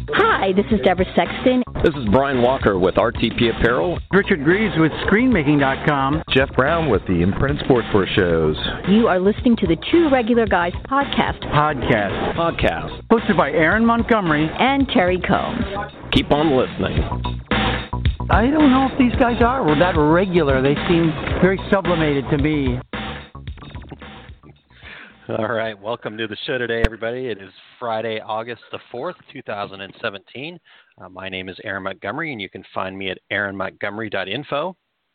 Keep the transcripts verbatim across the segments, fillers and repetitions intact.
Hi, this is Deborah Sexton. This is Brian Walker with R T P Apparel. Richard Greaves with Screen Making dot com. Jeff Brown with the Imprinted Sportswear Shows. You are listening to the Two Regular Guys podcast. Podcast. Podcast. Hosted by Aaron Montgomery and Terry Combs. Keep on listening. I don't know if these guys are that regular. They seem very sublimated to me. All right, welcome to the show today, everybody. It is Friday, August the fourth, two thousand seventeen. Uh, my name is Aaron Montgomery, and you can find me at aaron montgomery dot info.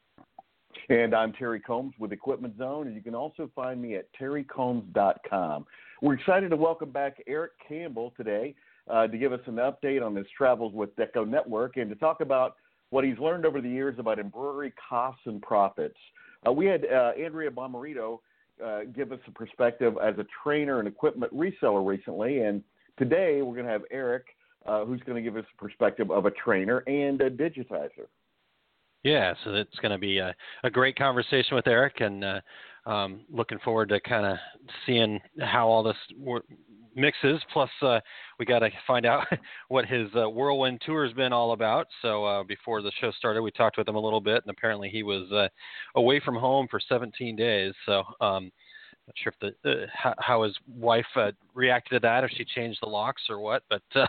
And I'm Terry Combs with Equipment Zone, and you can also find me at terry combs dot com. We're excited to welcome back Eric Campbell today uh, to give us an update on his travels with Deco Network and to talk about what he's learned over the years about embroidery costs and profits. Uh, we had uh, Andrea Bomarito Uh, give us a perspective as a trainer and equipment reseller recently. And today we're going to have Eric, uh, who's going to give us a perspective of a trainer and a digitizer. Yeah, so it's going to be a, a great conversation with Eric, and uh, um, looking forward to kind of seeing how all this wor- mixes. Plus, uh, we got to find out what his uh, whirlwind tour has been all about. So uh, before the show started, we talked with him a little bit, and apparently he was uh, away from home for seventeen days. So um, not sure if the uh, how, how his wife uh, reacted to that, if she changed the locks or what. But uh,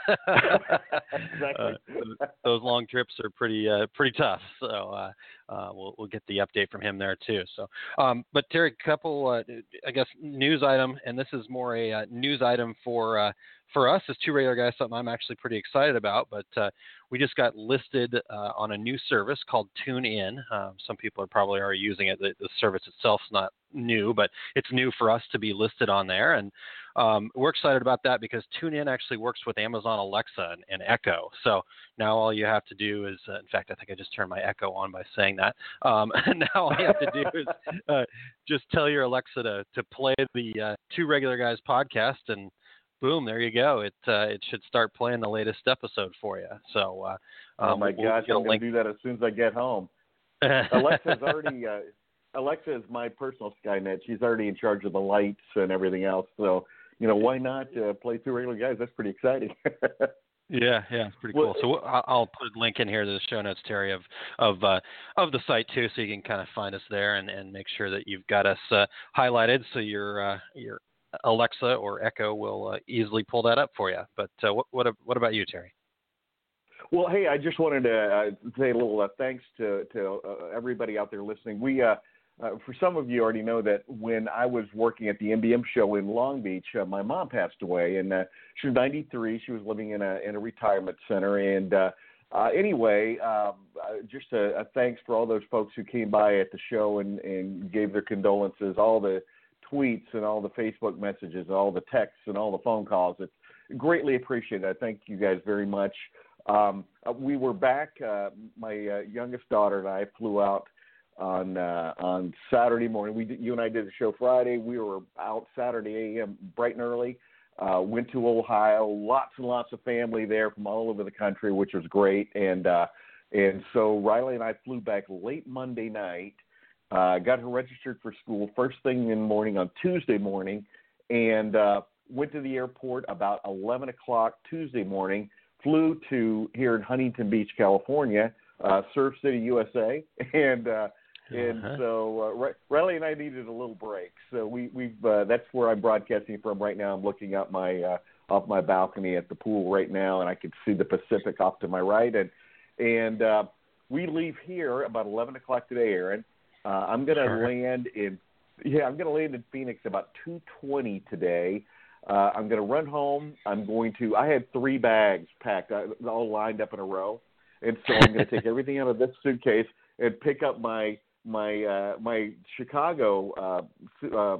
exactly. uh, those long trips are pretty uh, pretty tough. So uh, uh, we'll we'll get the update from him there too. So, um, but Terry, a couple uh, I guess news item, and this is more a uh, news item for uh, for us as Two Regular Guys. Something I'm actually pretty excited about. But uh, we just got listed uh, on a new service called TuneIn. Um, some people are probably already using it. The, the service itself is not new, but it's new for us to be listed on there. And um, we're excited about that because TuneIn actually works with Amazon Alexa and, and Echo. So now all you have to do is, uh, in fact, I think I just turned my Echo on by saying that. Um, now all you have to do is uh, just tell your Alexa to, to play the uh, Two Regular Guys podcast, and boom, there you go. It uh, it should start playing the latest episode for you. So, uh, um, oh my we'll gosh, I'm going to do that as soon as I get home. Alexa's already. Uh, Alexa is my personal Skynet. She's already in charge of the lights and everything else. So, you know, why not uh, play Two Regular Guys? That's pretty exciting. Yeah, yeah, it's pretty cool. So I'll put a link in here to the show notes, Terry, of of uh, of the site too, so you can kind of find us there and, and make sure that you've got us uh, highlighted, so your uh, your Alexa or Echo will uh, easily pull that up for you. But uh, what what what about you, Terry? Well, hey, I just wanted to uh, say a little uh, thanks to to uh, everybody out there listening. We uh, Uh, for some of you already know that when I was working at the M B M show in Long Beach, uh, my mom passed away, and uh, she was ninety-three. She was living in a in a retirement center, and uh, uh, anyway, um, uh, just a, a thanks for all those folks who came by at the show and, and gave their condolences, all the tweets and all the Facebook messages, all the texts and all the phone calls. It's greatly appreciated. I thank you guys very much. Um, uh, we were back. Uh, my uh, youngest daughter and I flew out on uh, on Saturday morning. We did, you and I did the show Friday. We were out Saturday a m bright and early. Uh, went to Ohio. Lots and lots of family there from all over the country, which was great. And uh, and so Riley and I flew back late Monday night. Uh, got her registered for school first thing in the morning on Tuesday morning, and uh, went to the airport about eleven o'clock Tuesday morning. Flew to here in Huntington Beach, California, uh, Surf City, U S A, and uh, And uh-huh. so uh, Riley and I needed a little break. So we, we've uh, that's where I'm broadcasting from right now. I'm looking out my uh, off my balcony at the pool right now, and I can see the Pacific off to my right. And and uh, we leave here about eleven o'clock today, Aaron. Uh, I'm going to sure. land in yeah, I'm going to land in Phoenix about two twenty today. Uh, I'm going to run home. I'm going to. I had three bags packed, uh, all lined up in a row, and so I'm going to take everything out of this suitcase and pick up my. my uh, my Chicago uh, uh,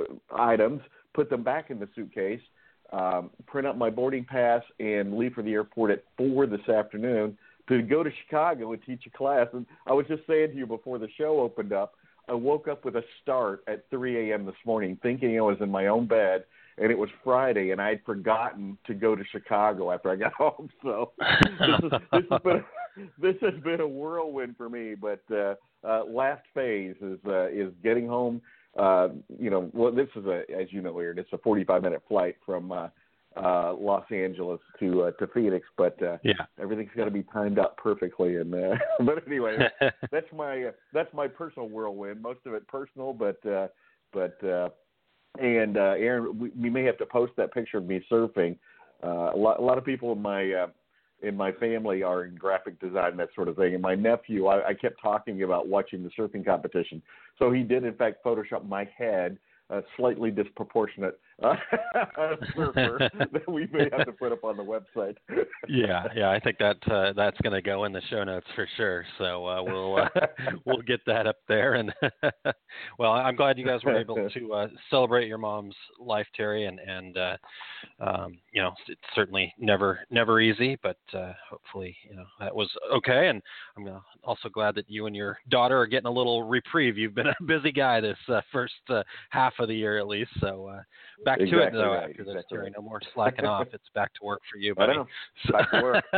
items, put them back in the suitcase, um, print out my boarding pass, and leave for the airport at four this afternoon to go to Chicago and teach a class. And I was just saying to you before the show opened up, I woke up with a start at three a.m. this morning thinking I was in my own bed, and it was Friday, and I had forgotten to go to Chicago after I got home. So this, is, this, has, been a, this has been a whirlwind for me, but uh, uh, last phase is uh, is getting home. Uh, you know, well, this is a, as you know, Aaron, it's a forty-five minute flight from uh, uh, Los Angeles to uh, to Phoenix, but uh, yeah, everything's got to be timed out perfectly. And uh, but anyway, that's my uh, that's my personal whirlwind. Most of it personal, but uh, but uh, and uh, Aaron, we, we may have to post that picture of me surfing. Uh, a lot a lot of people in my uh, in my family are in graphic design, that sort of thing. And my nephew, I, I kept talking about watching the surfing competition, so he did in fact Photoshop my head. A slightly disproportionate uh, surfer that we may have to put up on the website. yeah, yeah, I think that uh, that's going to go in the show notes for sure. So uh, we'll uh, we'll get that up there. And well, I'm glad you guys were able to uh, celebrate your mom's life, Terry. And and uh, um, you know, it's certainly never never easy, but uh, hopefully you know that was okay. And I'm also glad that you and your daughter are getting a little reprieve. You've been a busy guy this uh, first uh, half of the year at least. So uh, back exactly to it though right, after exactly this, Terry. right. No more slacking off. It's back to work for you, buddy. I know. Back to work.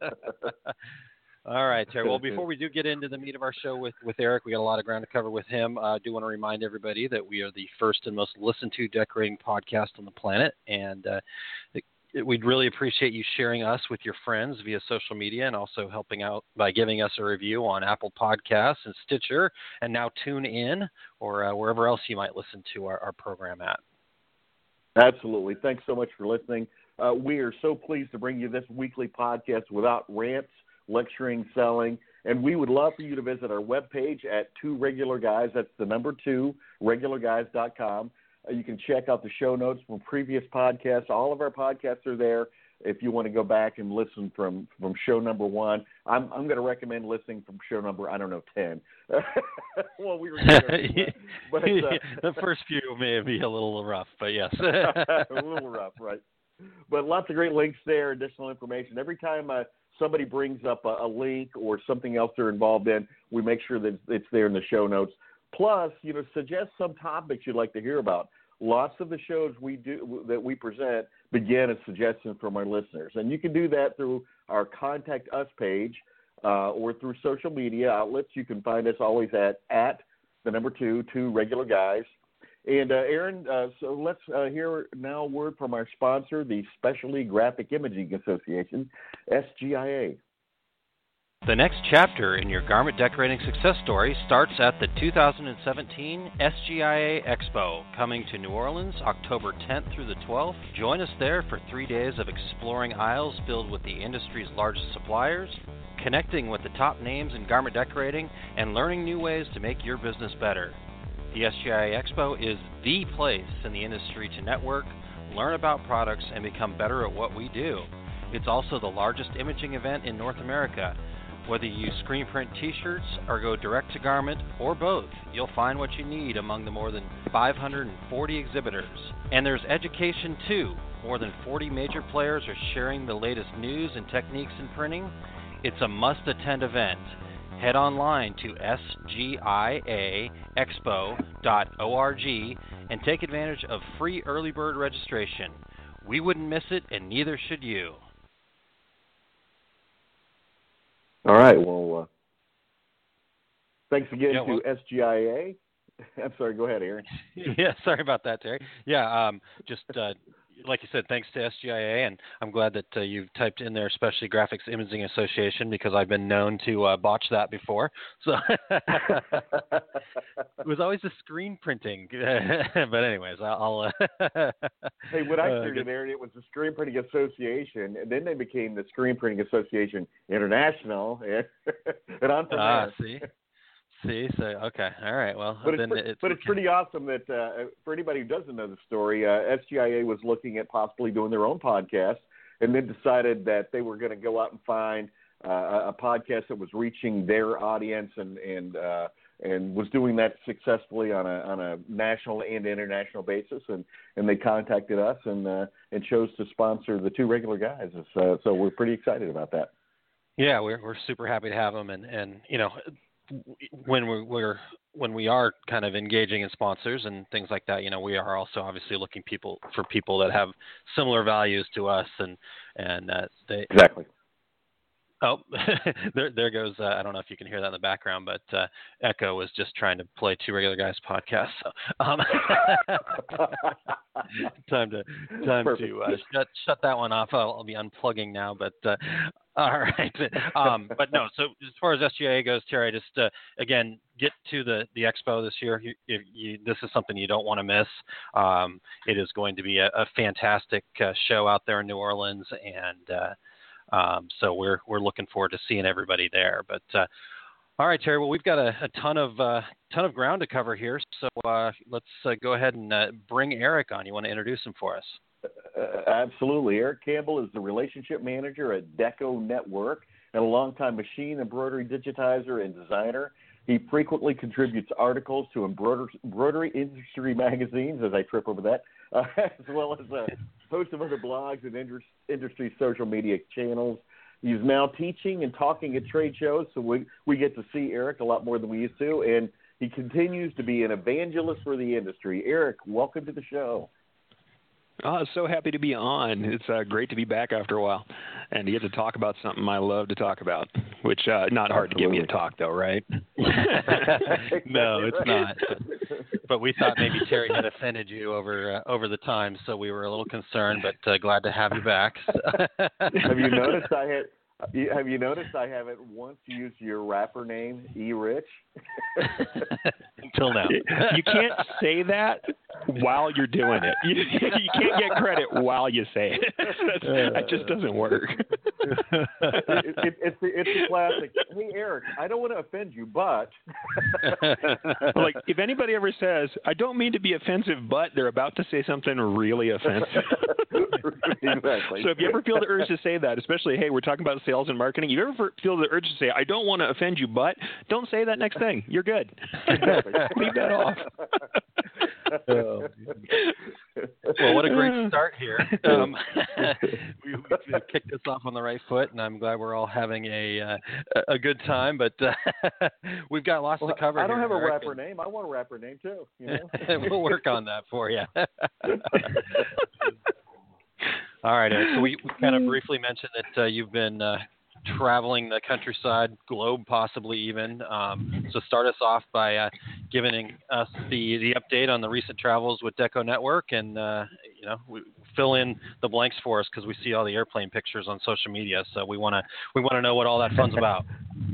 All right, Terry. Well, before we do get into the meat of our show with, with Eric, we got a lot of ground to cover with him. Uh, I do want to remind everybody that we are the first and most listened to decorating podcast on the planet, and uh, it, it, we'd really appreciate you sharing us with your friends via social media, and also helping out by giving us a review on Apple Podcasts and Stitcher, and now TuneIn, or uh, wherever else you might listen to our, our program at. Absolutely. Thanks so much for listening. Uh, we are so pleased to bring you this weekly podcast without rants, lecturing, selling, and we would love for you to visit our webpage at Two Regular Guys. That's the number two, regular guys dot com. Uh, you can check out the show notes from previous podcasts. All of our podcasts are there. If you want to go back and listen from, from show number one, I'm I'm going to recommend listening from show number, I don't know, ten. well, we were but uh, the first few may be a little rough, but yes, a little rough, right? But lots of great links there, additional information. Every time uh, somebody brings up a, a link or something else they're involved in, we make sure that it's there in the show notes. Plus, you know, suggest some topics you'd like to hear about. Lots of the shows we do that we present begin as suggestions from our listeners, and you can do that through our Contact Us page uh, or through social media outlets. You can find us always at at the number two, two regular guys. And uh, Aaron, uh, so let's uh, hear now a word from our sponsor, the Specialty Graphic Imaging Association, S G I A. The next chapter in your garment decorating success story starts at the two thousand seventeen S G I A Expo, coming to New Orleans October tenth through the twelfth. Join us there for three days of exploring aisles filled with the industry's largest suppliers, connecting with the top names in garment decorating, and learning new ways to make your business better. The S G I A Expo is the place in the industry to network, learn about products, and become better at what we do. It's also the largest imaging event in North America. Whether you use screen print t-shirts or go direct to garment or both, you'll find what you need among the more than five hundred forty exhibitors. And there's education too. More than forty major players are sharing the latest news and techniques in printing. It's a must-attend event. Head online to S G I A expo dot org and take advantage of free early bird registration. We wouldn't miss it, and neither should you. All right. Well, uh, thanks again yeah, well, to S G I A. I'm sorry. Go ahead, Aaron. Yeah, sorry about that, Terry. Yeah, um, just uh, like you said, thanks to S G I A, and I'm glad that uh, you've typed in there, Specialty Graphics Imaging Association, because I've been known to uh, botch that before. So it was always the screen printing, but anyways, I'll. Uh, hey, what I uh, figured, Aaron, it was the Screen Printing Association, and then they became the Screen Printing Association International, and, and on from ah, there. see. See, so okay, all right. Well, but then it's, pre- it's but it's pretty awesome that uh, for anybody who doesn't know the story, uh, S G I A was looking at possibly doing their own podcast, and then decided that they were going to go out and find uh, a podcast that was reaching their audience and and uh, and was doing that successfully on a on a national and international basis, and, and they contacted us and uh, and chose to sponsor the Two Regular Guys. So, so we're pretty excited about that. Yeah, we're we're super happy to have them, and and you know. When we're, we're when we are kind of engaging in sponsors and things like that, you know, we are also obviously looking people for people that have similar values to us, and and uh, they exactly. Oh, there, there goes. Uh, I don't know if you can hear that in the background, but uh, Echo was just trying to play Two Regular Guys podcast. So, um, time to time Perfect. to uh, shut shut that one off. I'll, I'll be unplugging now. But uh, all right. Um, but no. So as far as S G I A goes, Terry, just uh, again get to the, the expo this year. You, you, you, this is something you don't want to miss. Um, it is going to be a, a fantastic uh, show out there in New Orleans, and uh, Um, so we're we're looking forward to seeing everybody there. But uh, all right, Terry. Well, we've got a, a ton of uh, ton of ground to cover here. So uh, let's uh, go ahead and uh, bring Eric on. You want to introduce him for us? Uh, absolutely. Eric Campbell is the relationship manager at Deco Network and a longtime machine embroidery digitizer and designer. He frequently contributes articles to embroidery, embroidery industry magazines, as I trip over that, uh, as well as a host of other blogs and industry social media channels. He's now teaching and talking at trade shows, so we, we get to see Eric a lot more than we used to, and he continues to be an evangelist for the industry. Eric, welcome to the show. Oh, so happy to be on. It's uh, great to be back after a while and to get to talk about something I love to talk about, which uh, not hard Absolutely. to get me to talk, though, right? No, it's not. But we thought maybe Terry had offended you over uh, over the time, so we were a little concerned, but uh, glad to have you back. Have you noticed I had... Have you noticed I haven't once used your rapper name, E. Rich? Until now. You can't say that while you're doing it. You, you can't get credit while you say it. That just doesn't work. It, it, it's, the, it's the classic, hey, Eric, I don't want to offend you, but... Like, if anybody ever says, I don't mean to be offensive, but they're about to say something really offensive. Exactly. So if you ever feel the urge to say that, especially, hey, we're talking about sales and marketing, you ever feel the urge to say, I don't want to offend you, but don't say that next thing. You're good. Leave that off. Oh, well, what a great start here. Um, we, we kicked this off on the right foot, and I'm glad we're all having a uh, a good time. But uh, we've got lots well, to cover. I don't here, have a Eric. rapper name. I want a rapper name too. You know? We'll work on that for you. All right, Eric. So we, we kind of briefly mentioned that uh, you've been uh, traveling the countryside, globe possibly even. Um, so start us off by uh, giving us the, the update on the recent travels with Deco Network, and uh, you know, we fill in the blanks for us because we see all the airplane pictures on social media. So we want to we want to know what all that fun's about.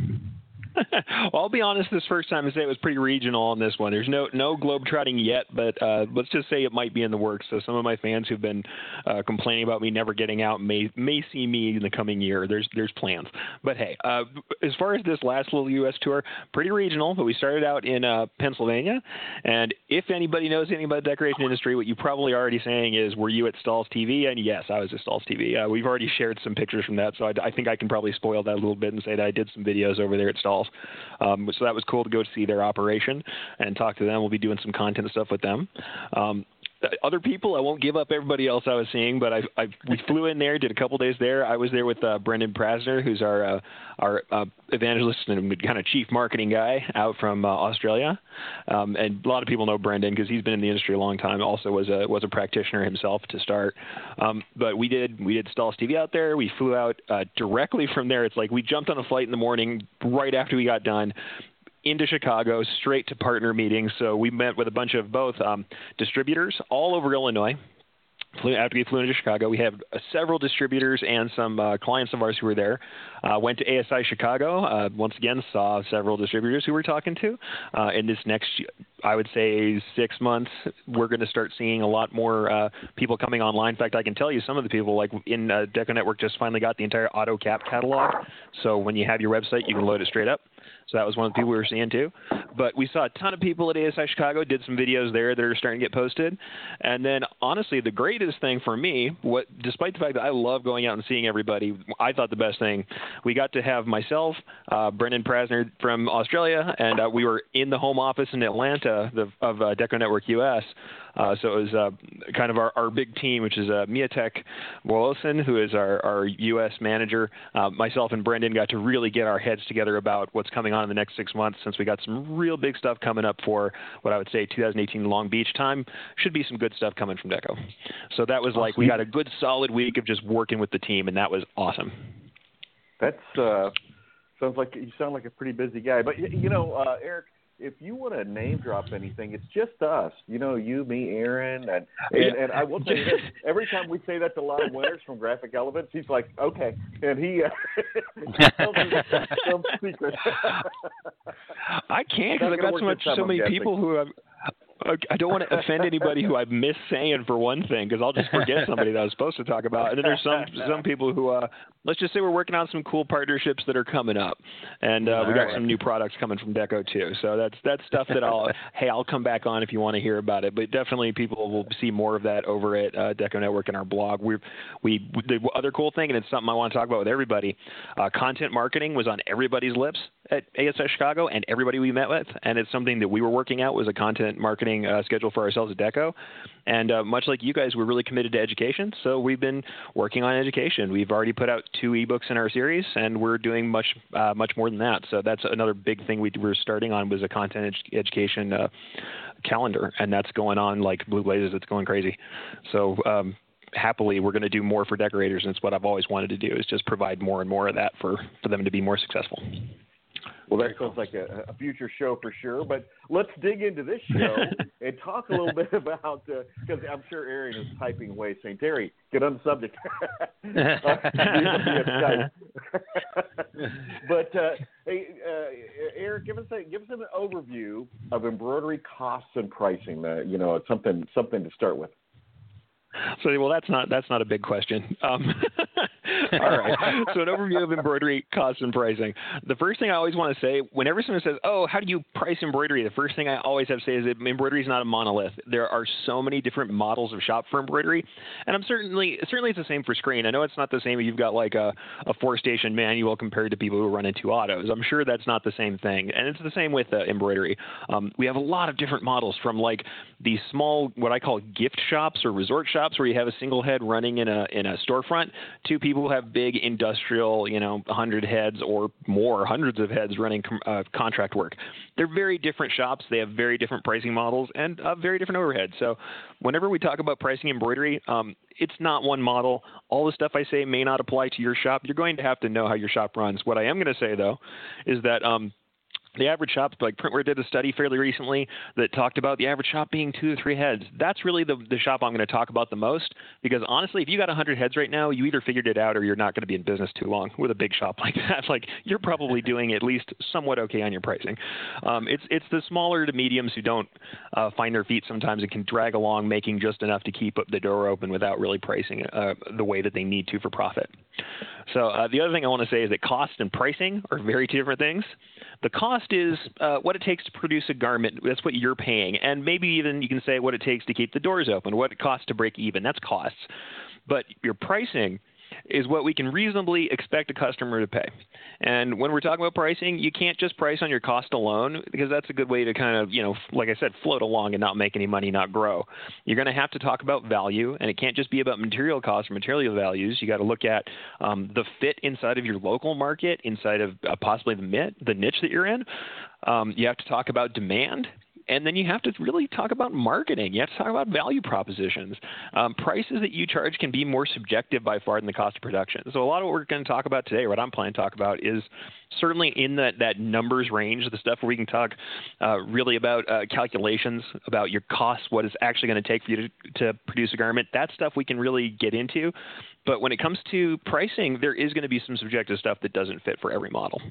Well, I'll be honest, this first time I say it was pretty regional on this one. There's no no globetrotting yet, but uh, let's just say it might be in the works. So some of my fans who've been uh, complaining about me never getting out may may see me in the coming year. There's there's plans. But hey, uh, as far as this last little U S tour, pretty regional. But we started out in uh, Pennsylvania, and if anybody knows anything about the decoration industry, what you probably already saying is, were you at Stalls T V? And yes, I was at Stalls T V. Uh, we've already shared some pictures from that, so I, I think I can probably spoil that a little bit and say that I did some videos over there at Stalls. Um, so that was cool to go see their operation and talk to them. We'll be doing some content stuff with them. Um, other people, I won't give up everybody else I was seeing, but I, I we flew in there, did a couple days there. I was there with uh, Brendan Prasner, who's our uh, our uh, evangelist and kind of chief marketing guy out from uh, Australia. Um, and a lot of people know Brendan because he's been in the industry a long time. Also was a was a practitioner himself to start. Um, but we did we did Stalls T V out there. We flew out uh, directly from there. It's like we jumped on a flight in the morning right after we got done, into Chicago, straight to partner meetings. So we met with a bunch of both um, distributors all over Illinois. Flew, after we flew into Chicago, we have uh, several distributors and some uh, clients of ours who were there. Uh, went to A S I Chicago. Uh, once again, saw several distributors who we're talking to. Uh, in this next, I would say, six months, we're going to start seeing a lot more uh, people coming online. In fact, I can tell you some of the people, like in uh, Deco Network, just finally got the entire AutoCap catalog. So when you have your website, you can load it straight up. So that was one of the people we were seeing too. But we saw a ton of people at A S I Chicago, did some videos there that are starting to get posted. And then honestly, the greatest thing for me, what despite the fact that I love going out and seeing everybody, I thought the best thing, we got to have myself, uh, Brendan Prasner from Australia, and uh, we were in the home office in Atlanta the, of uh, Deco Network U S. Uh, so it was uh, kind of our, our big team, which is uh, Miatek Wolosin, who is our, our U S manager. Uh, myself and Brendan got to really get our heads together about what's coming on in the next six months since we got some real big stuff coming up for what I would say two thousand eighteen Long Beach time. Should be some good stuff coming from Deco. So that was like we got a good solid week of just working with the team, and that was awesome. That's uh, sounds like you sound like a pretty busy guy. But you know, uh, Eric, if you want to name drop anything, it's just us. You know, you, me, Aaron, and and, and I will tell you this: every time we say that to Lon Winters from Graphic Elements, he's like, "Okay," and he uh, tells me some secret. I can't because I've got so much, so many guessing. people who have. I don't want to offend anybody who I've missed saying for one thing, because I'll just forget somebody that I was supposed to talk about. And then there's some some people who, uh, let's just say we're working on some cool partnerships that are coming up, and uh, we got right. some new products coming from Deco too. So that's that's stuff that I'll hey I'll come back on if you want to hear about it. But definitely people will see more of that over at uh, Deco Network and our blog. We we the other cool thing, and it's something I want to talk about with everybody. Uh, content marketing was on everybody's lips at A S S Chicago, and everybody we met with, and it's something that we were working out was a content marketing Uh, schedule for ourselves at Deco. And uh, much like you guys, we're really committed to education. So we've been working on education. We've already put out two ebooks in our series, and we're doing much uh, much more than that. So that's another big thing we were starting on was a content ed- education uh, calendar, and that's going on like blue blazes. It's going crazy. So um, happily, we're going to do more for decorators, and it's what I've always wanted to do is just provide more and more of that for, for them to be more successful. Well, that sounds like a, a future show for sure. But let's dig into this show and talk a little bit about, because uh, I'm sure Aaron is typing away saying, Terry, get on the subject. uh, but, uh, hey, uh, Eric, give us, a, give us an overview of embroidery costs and pricing. Uh, you know, it's something, something to start with. So, well, that's not that's not a big question. Um, all right. So, an overview of embroidery costs and pricing. The first thing I always want to say, whenever someone says, "Oh, how do you price embroidery?" the first thing I always have to say is that embroidery is not a monolith. There are so many different models of shop for embroidery, and I'm certainly certainly it's the same for screen. I know it's not the same if you've got like a, a four-station manual compared to people who run into autos. I'm sure that's not the same thing, and it's the same with uh, embroidery. Um, we have a lot of different models, from like these small, what I call gift shops or resort shops, where you have a single head running in a in a storefront, to people who have big industrial, you know, one hundred heads or more, hundreds of heads running uh, contract work. They're very different shops. They have very different pricing models and uh, very different overhead. So whenever we talk about pricing embroidery, um, it's not one model. All the stuff I say may not apply to your shop. You're going to have to know how your shop runs. What I am going to say, though, is that um, the average shop, like Printware did a study fairly recently that talked about the average shop being two to three heads. That's really the, the shop I'm going to talk about the most, because honestly, if you got one hundred heads right now, you either figured it out or you're not going to be in business too long with a big shop like that. Like, you're probably doing at least somewhat okay on your pricing. Um, it's it's the smaller to mediums who don't uh, find their feet sometimes and can drag along making just enough to keep the door open without really pricing uh, the way that they need to for profit. So uh, the other thing I want to say is that cost and pricing are very two different things. The cost is uh, what it takes to produce a garment. That's what you're paying. And maybe even you can say what it takes to keep the doors open, what it costs to break even. That's costs. But your pricing is what we can reasonably expect a customer to pay. And when we're talking about pricing, you can't just price on your cost alone, because that's a good way to kind of, you know, like I said, float along and not make any money, not grow. You're going to have to talk about value, and it can't just be about material costs or material values. You got to look at um, the fit inside of your local market, inside of uh, possibly the, mit, the niche that you're in. Um, you have to talk about demand. And then you have to really talk about marketing. You have to talk about value propositions. Um, prices that you charge can be more subjective by far than the cost of production. So a lot of what we're going to talk about today, what I'm planning to talk about, is certainly in that, that numbers range, the stuff where we can talk uh, really about uh, calculations, about your costs, what it's actually going to take for you to, to produce a garment. That stuff we can really get into. But when it comes to pricing, there is going to be some subjective stuff that doesn't fit for every model.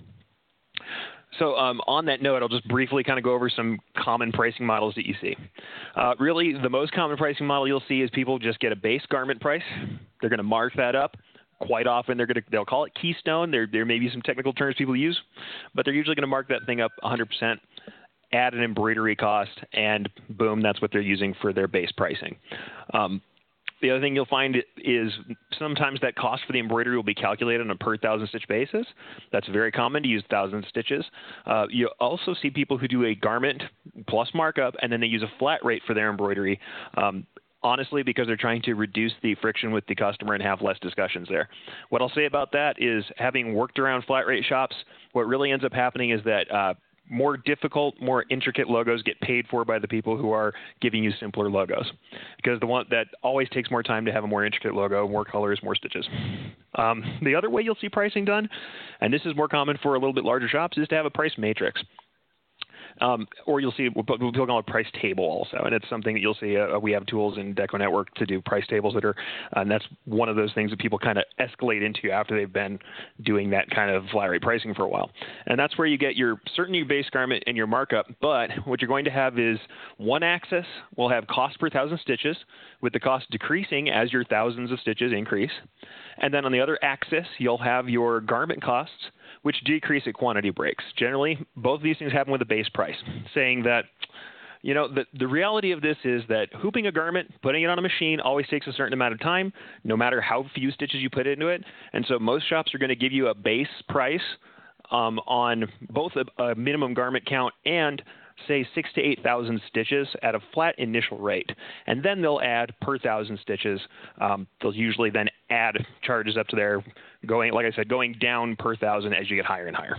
So um, on that note, I'll just briefly kind of go over some common pricing models that you see. Uh, really, the most common pricing model you'll see is people just get a base garment price. They're going to mark that up. Quite often, they're going to they'll call it keystone. There there may be some technical terms people use, but they're usually going to mark that thing up one hundred percent, add an embroidery cost, and boom, that's what they're using for their base pricing. Um, The other thing you'll find is sometimes that cost for the embroidery will be calculated on a per thousand stitch basis. That's very common to use thousand stitches. Uh, you also see people who do a garment plus markup, and then they use a flat rate for their embroidery, um, honestly, because they're trying to reduce the friction with the customer and have less discussions there. What I'll say about that is, having worked around flat rate shops, what really ends up happening is that uh, more difficult, more intricate logos get paid for by the people who are giving you simpler logos, because the one that always takes more time to have a more intricate logo, more colors, more stitches. Um, the other way you'll see pricing done, and this is more common for a little bit larger shops, is to have a price matrix. Um, or you'll see, we'll call it price table also, and it's something that you'll see. Uh, we have tools in Deco Network to do price tables that are, uh, and that's one of those things that people kind of escalate into after they've been doing that kind of flat rate pricing for a while. And that's where you get your certainly your base garment and your markup. But what you're going to have is one axis will have cost per thousand stitches, with the cost decreasing as your thousands of stitches increase. And then on the other axis, you'll have your garment costs, which decrease at quantity breaks. Generally, both of these things happen with a base price, saying that, you know, the, the reality of this is that hooping a garment, putting it on a machine always takes a certain amount of time, no matter how few stitches you put into it. And so most shops are going to give you a base price um, on both a, a minimum garment count and say six to eight thousand stitches at a flat initial rate, and then they'll add per thousand stitches. Um, they'll usually then add charges up to there, going, like I said, going down per thousand as you get higher and higher.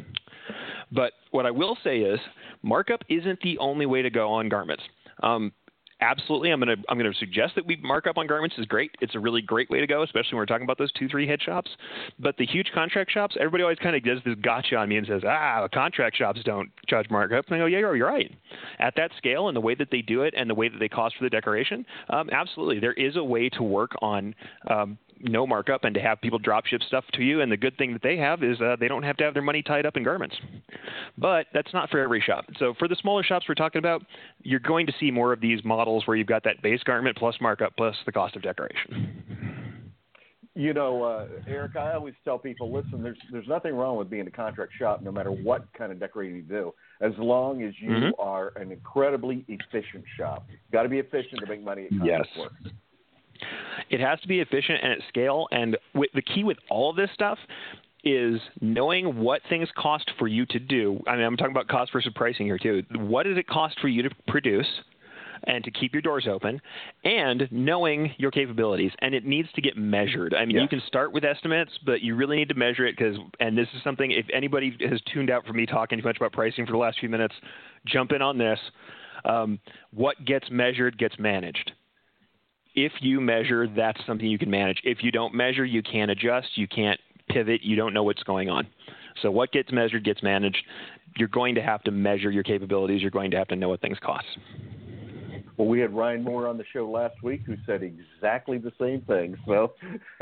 But what I will say is, markup isn't the only way to go on garments. Um, Absolutely, I'm going to I'm going to suggest that we mark up on garments is great. It's a really great way to go, especially when we're talking about those two, three head shops. But the huge contract shops, everybody always kind of does this gotcha on me and says, ah, contract shops don't charge markup. And I go, yeah, you're right. At that scale and the way that they do it and the way that they cost for the decoration, um, absolutely, there is a way to work on um, no markup and to have people drop ship stuff to you. And the good thing that they have is uh, they don't have to have their money tied up in garments. But that's not for every shop. So for the smaller shops we're talking about, you're going to see more of these models where you've got that base garment plus markup plus the cost of decoration. You know, uh, Eric, I always tell people, listen, there's there's nothing wrong with being a contract shop, no matter what kind of decorating you do, as long as you mm-hmm. are an incredibly efficient shop. You've got to be efficient to make money at contract yes. work. It has to be efficient and at scale. And with, the key with all of this stuff is knowing what things cost for you to do. I mean, I'm talking about cost versus pricing here too. What does it cost for you to produce and to keep your doors open, and knowing your capabilities? And it needs to get measured. I mean, yeah. you can start with estimates, but you really need to measure it because, and this is something, if anybody has tuned out for me talking too much about pricing for the last few minutes, jump in on this. Um, what gets measured gets managed. If you measure, that's something you can manage. If you don't measure, you can't adjust, you can't pivot, you don't know what's going on. So what gets measured gets managed. You're going to have to measure your capabilities. You're going to have to know what things cost. Well, we had Ryan Moore on the show last week who said exactly the same thing. So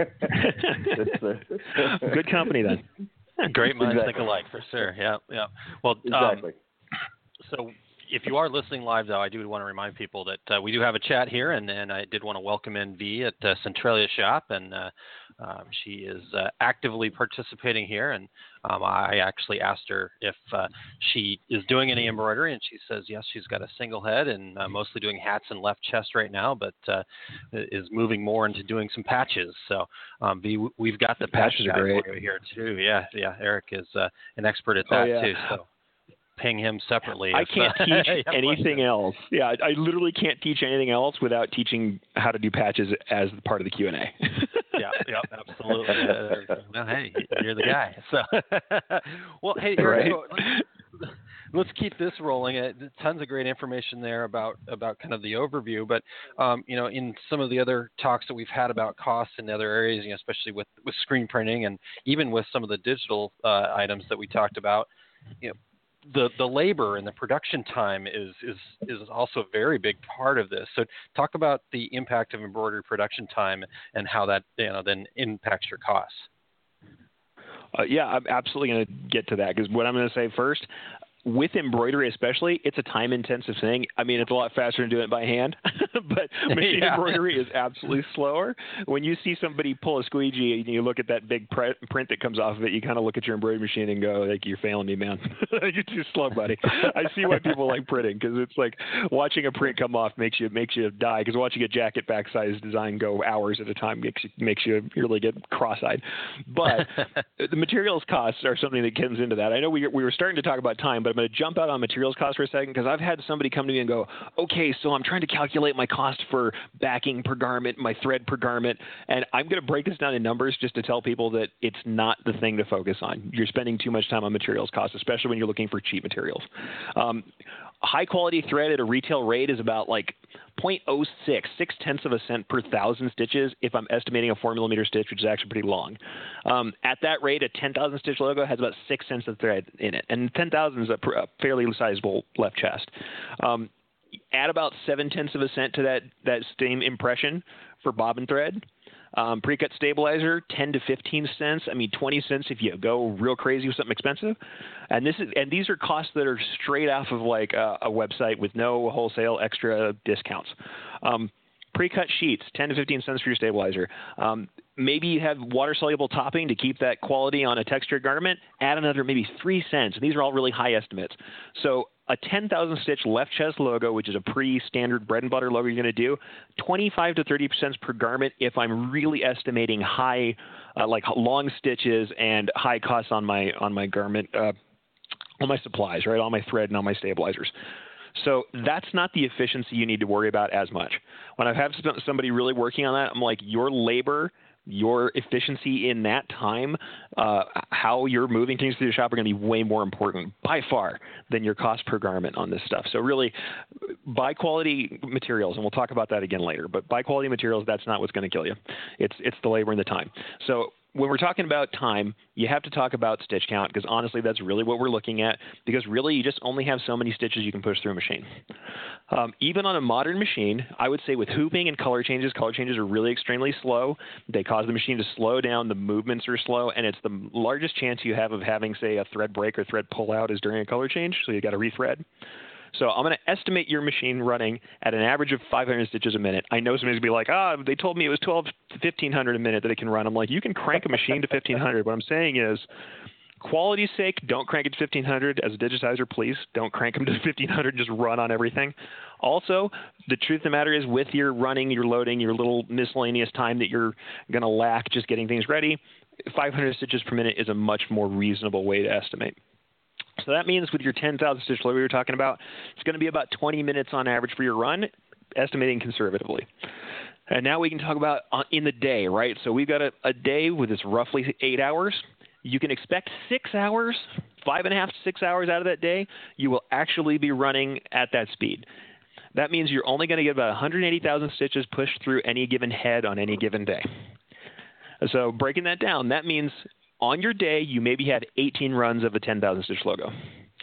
it's, uh, good company then. Great minds exactly. think alike, for sure. Yeah, yeah. Well, exactly. Um, so if you are listening live, though, I do want to remind people that uh, we do have a chat here, and, and I did want to welcome in V at uh, Centralia Shop, and uh, um, she is uh, actively participating here. And um, I actually asked her if uh, she is doing any embroidery, and she says yes, she's got a single head and uh, mostly doing hats and left chest right now, but uh, is moving more into doing some patches. So um, V, we've got the, the patches are great here too. Yeah, yeah. Eric is uh, an expert at that oh, yeah. too. So. Ping him separately. I can't uh, teach anything else. Yeah, I, I literally can't teach anything else without teaching how to do patches as part of the Q and A. yeah, yeah, absolutely. Uh, well, hey, you're the guy. So, well, hey, Eric, right. let's, let's keep this rolling. Uh, tons of great information there about about kind of the overview. But um, you know, in some of the other talks that we've had about costs in other areas, you know, especially with with screen printing and even with some of the digital uh, items that we talked about, you know. The, the labor and the production time is, is is also a very big part of this. So talk about the impact of embroidery production time and how that you know then impacts your costs. Uh, yeah, I'm absolutely going to get to that because what I'm going to say first, with embroidery especially, it's a time-intensive thing. I mean, it's a lot faster than doing it by hand, but machine yeah. embroidery is absolutely slower. When you see somebody pull a squeegee and you look at that big pre- print that comes off of it, you kind of look at your embroidery machine and go, like, you're failing me, man. You're too slow, buddy. I see why people like printing because it's like watching a print come off makes you makes you die because watching a jacket back-size design go hours at a time makes you, makes you really get cross-eyed. But the materials costs are something that comes into that. I know we, we were starting to talk about time, but but I'm going to jump out on materials cost for a second because I've had somebody come to me and go, okay, so I'm trying to calculate my cost for backing per garment, my thread per garment, and I'm going to break this down in numbers just to tell people that it's not the thing to focus on. You're spending too much time on materials costs, especially when you're looking for cheap materials. Um, high quality thread at a retail rate is about like zero point zero six, six tenths of a cent per thousand stitches if I'm estimating a four millimeter stitch, which is actually pretty long. Um, at that rate, a ten thousand stitch logo has about six cents of thread in it, and ten thousand is a, pr- a fairly sizable left chest. Um, add about seven tenths of a cent to that, that same impression for bobbin thread. Um, pre-cut stabilizer, ten to fifteen cents. I mean, twenty cents if you go real crazy with something expensive. And this is, and these are costs that are straight off of like a, a website with no wholesale extra discounts. Um, pre-cut sheets, ten to fifteen cents for your stabilizer. Um, maybe you have water-soluble topping to keep that quality on a textured garment. Add another maybe three cents. And these are all really high estimates. So a ten thousand stitch left chest logo, which is a pretty standard bread and butter logo you're going to do, twenty-five to thirty cents per garment if I'm really estimating high, uh, like long stitches and high costs on my on my garment, uh, on my supplies, right, on my thread and on my stabilizers. So that's not the efficiency you need to worry about as much. When I've had somebody really working on that, I'm like, your labor, your efficiency in that time, uh, how you're moving things through the shop are going to be way more important by far than your cost per garment on this stuff. So really, buy quality materials, and we'll talk about that again later, but buy quality materials, that's not what's going to kill you. It's, it's the labor and the time. So when we're talking about time, you have to talk about stitch count because honestly, that's really what we're looking at because really you just only have so many stitches you can push through a machine. Um, even on a modern machine, I would say with hooping and color changes, color changes are really extremely slow. They cause the machine to slow down. The movements are slow, and it's the largest chance you have of having, say, a thread break or thread pull out is during a color change, so you got to rethread. So I'm going to estimate your machine running at an average of five hundred stitches a minute. I know somebody's going to be like, ah, oh, they told me it was twelve to fifteen hundred a minute that it can run. I'm like, you can crank a machine to fifteen hundred. What I'm saying is, quality's sake, don't crank it to fifteen hundred. As a digitizer, please don't crank them to fifteen hundred. Just run on everything. Also, the truth of the matter is with your running, your loading, your little miscellaneous time that you're going to lack just getting things ready, five hundred stitches per minute is a much more reasonable way to estimate. So that means with your ten thousand stitch logo we were talking about, it's going to be about twenty minutes on average for your run, estimating conservatively. And now we can talk about in the day, right? So we've got a, a day with this roughly eight hours. You can expect six hours, five and a half to six hours out of that day, you will actually be running at that speed. That means you're only going to get about one hundred eighty thousand stitches pushed through any given head on any given day. So breaking that down, that means on your day, you maybe had eighteen runs of a ten thousand stitch logo.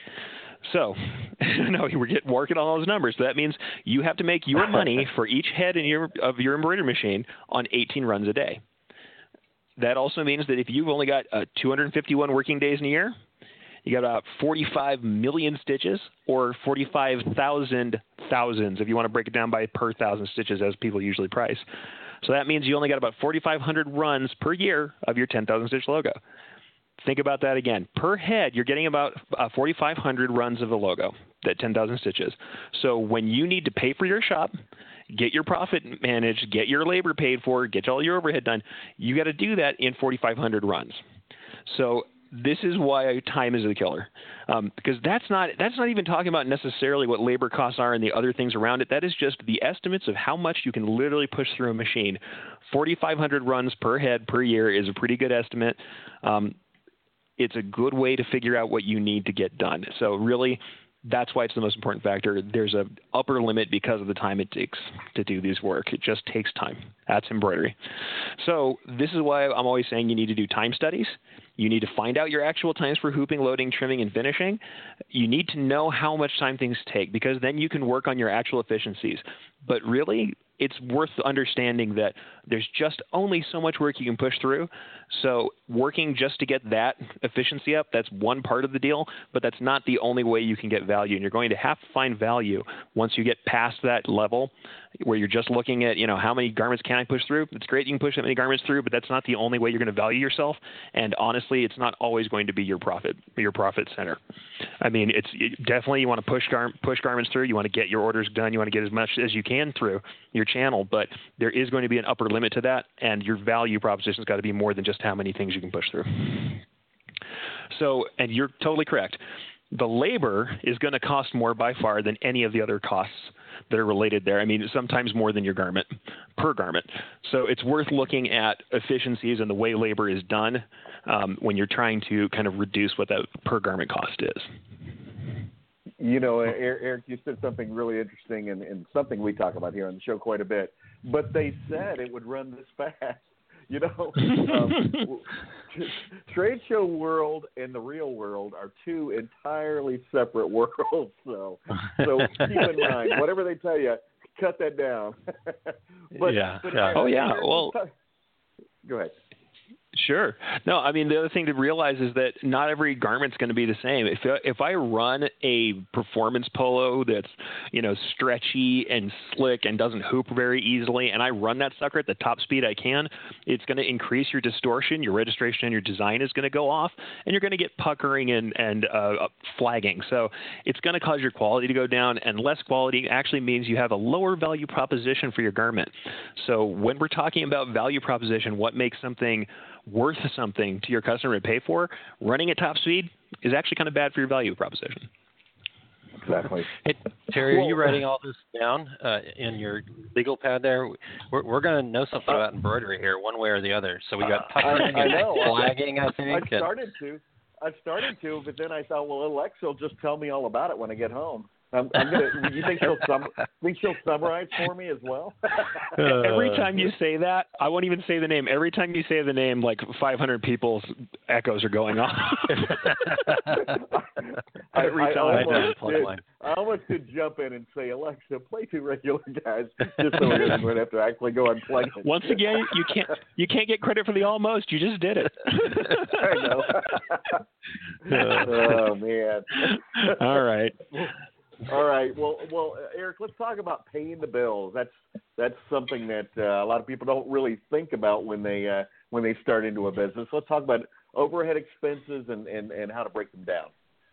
So, no, we're getting working on all those numbers. So that means you have to make your money for each head in your, of your embroidery machine on eighteen runs a day. That also means that if you've only got uh, two hundred fifty-one working days in a year, you got about forty-five million stitches or forty-five thousand thousands if you want to break it down by per thousand stitches as people usually price. So that means you only got about forty-five hundred runs per year of your ten thousand stitch logo. Think about that again. Per head, you're getting about uh, forty-five hundred runs of the logo, that ten thousand stitches. So when you need to pay for your shop, get your profit managed, get your labor paid for, get all your overhead done, you got to do that in forty-five hundred runs. So this is why time is the killer, um, because that's not that's not even talking about necessarily what labor costs are and the other things around it. That is just the estimates of how much you can literally push through a machine. forty-five hundred runs per head per year is a pretty good estimate. Um, it's a good way to figure out what you need to get done. So really, that's why it's the most important factor. There's an upper limit because of the time it takes to do this work. It just takes time. That's embroidery. So this is why I'm always saying you need to do time studies. You need to find out your actual times for hooping, loading, trimming, and finishing. You need to know how much time things take because then you can work on your actual efficiencies. But really, it's worth understanding that there's just only so much work you can push through. So working just to get that efficiency up, that's one part of the deal, but that's not the only way you can get value. And you're going to have to find value once you get past that level where you're just looking at, you know, how many garments can I push through? It's great you can push that many garments through, but that's not the only way you're going to value yourself. And honestly, it's not always going to be your profit, your profit center. I mean, it's it, definitely you want to push gar- push garments through. You want to get your orders done. You want to get as much as you can through your channel, but there is going to be an upper limit to that, and your value proposition's got to be more than just how many things you can push through. So, and you're totally correct. the labor is going to cost more by far than any of the other costs that are related there. I mean, sometimes more than your garment per garment. So it's worth looking at efficiencies and the way labor is done um, when you're trying to kind of reduce what that per garment cost is. You know, Eric, you said something really interesting and, and something we talk about here on the show quite a bit. But they said it would run this fast. You know, um, trade show world and the real world are two entirely separate worlds. So, so keep in mind, whatever they tell you, cut that down. but, yeah. But, yeah. Uh, oh yeah. Well, go ahead. Sure. No, I mean, the other thing to realize is that not every garment's going to be the same. If if I run a performance polo that's, you know, stretchy and slick and doesn't hoop very easily, and I run that sucker at the top speed I can, it's going to increase your distortion, your registration and your design is going to go off, and you're going to get puckering and, and uh, flagging. So it's going to cause your quality to go down, and less quality actually means you have a lower value proposition for your garment. So when we're talking about value proposition, what makes something worth something to your customer to pay for, running at top speed is actually kind of bad for your value proposition. Exactly. Hey, Terry, well, are you writing all this down uh, in your legal pad there? We're, we're going to know something about embroidery here, one way or the other. So we got puckering I, I and know. flagging, I think. I started to. I started to, but then I thought, well, Alexa will just tell me all about it when I get home. I'm, I'm gonna. You think she'll sum, think she'll summarize for me as well? Every time you say that, I won't even say the name. Every time you say the name, like five hundred people's echoes are going off. I, Every I, time. I, almost did, I almost did jump in and say, Alexa, play two regular guys, just so we didn't have to actually go and play it. Once again, you can't you can't get credit for the almost. You just did it. I know. Oh man. All right. All right. Well, well, Eric, let's talk about paying the bills. That's that's something that uh, a lot of people don't really think about when they uh, when they start into a business. Let's talk about overhead expenses and, and, and how to break them down.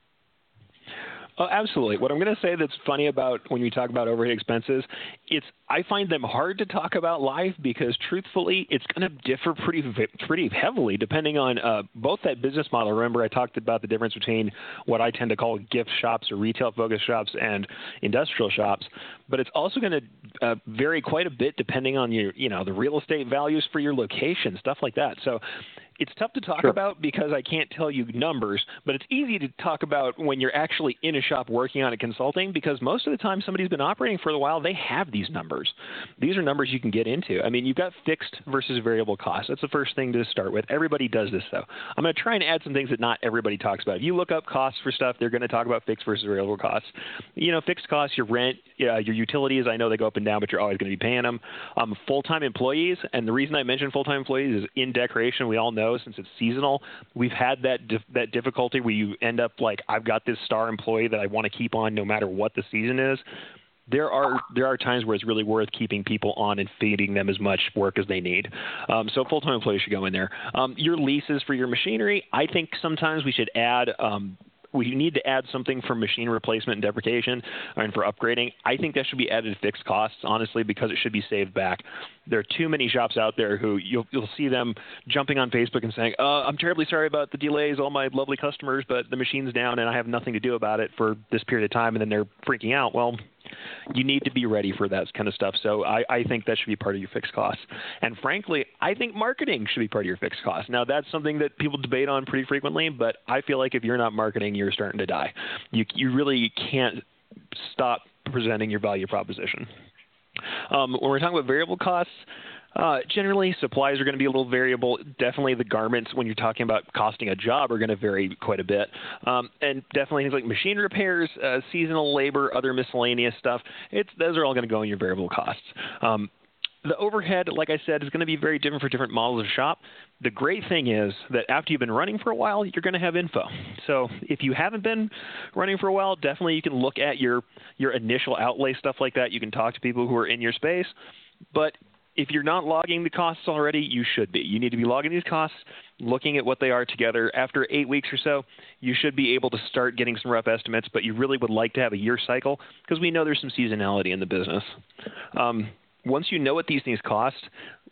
Oh, absolutely. What I'm going to say that's funny about when we talk about overhead expenses, it's I find them hard to talk about live because, truthfully, it's going to differ pretty pretty heavily depending on uh, both that business model. Remember, I talked about the difference between what I tend to call gift shops or retail-focused shops and industrial shops, but it's also going to uh, vary quite a bit depending on your, you know, the real estate values for your location, stuff like that. So it's tough to talk Sure. about because I can't tell you numbers, but it's easy to talk about when you're actually in a shop working on it consulting because most of the time somebody's been operating for a while, they have these numbers. These are numbers you can get into. I mean, you've got fixed versus variable costs. That's the first thing to start with. Everybody does this, though. I'm going to try and add some things that not everybody talks about. If you look up costs for stuff, they're going to talk about fixed versus variable costs. You know, fixed costs, your rent, uh, your utilities, I know they go up and down, but you're always going to be paying them. Um, full-time employees, and the reason I mention full-time employees is in decoration, we all know since it's seasonal, we've had that dif- that difficulty where you end up like, I've got this star employee that I want to keep on no matter what the season is. There are there are times where it's really worth keeping people on and feeding them as much work as they need. Um, so full-time employees should go in there. Um, your leases for your machinery, I think sometimes we should add um, we need to add something for machine replacement and deprecation and for upgrading. I think that should be added to fixed costs, honestly, because it should be saved back. There are too many shops out there who you'll, you'll see them jumping on Facebook and saying, uh, I'm terribly sorry about the delays, all my lovely customers, but the machine's down and I have nothing to do about it for this period of time, and then they're freaking out. Well, you need to be ready for that kind of stuff. So I, I think that should be part of your fixed costs. And frankly, I think marketing should be part of your fixed costs. Now, that's something that people debate on pretty frequently, but I feel like if you're not marketing, you're starting to die. You, you really can't stop presenting your value proposition. Um, when we're talking about variable costs, Uh, generally, supplies are going to be a little variable. Definitely the garments, when you're talking about costing a job, are going to vary quite a bit. Um, and definitely things like machine repairs, uh, seasonal labor, other miscellaneous stuff, it's, those are all going to go in your variable costs. Um, the overhead, like I said, is going to be very different for different models of shop. The great thing is that after you've been running for a while, you're going to have info. So if you haven't been running for a while, definitely you can look at your, your initial outlay, stuff like that. You can talk to people who are in your space. But if you're not logging the costs already, you should be. You need to be logging these costs, looking at what they are together. After eight weeks or so, you should be able to start getting some rough estimates, but you really would like to have a year cycle because we know there's some seasonality in the business. Um, once you know what these things cost,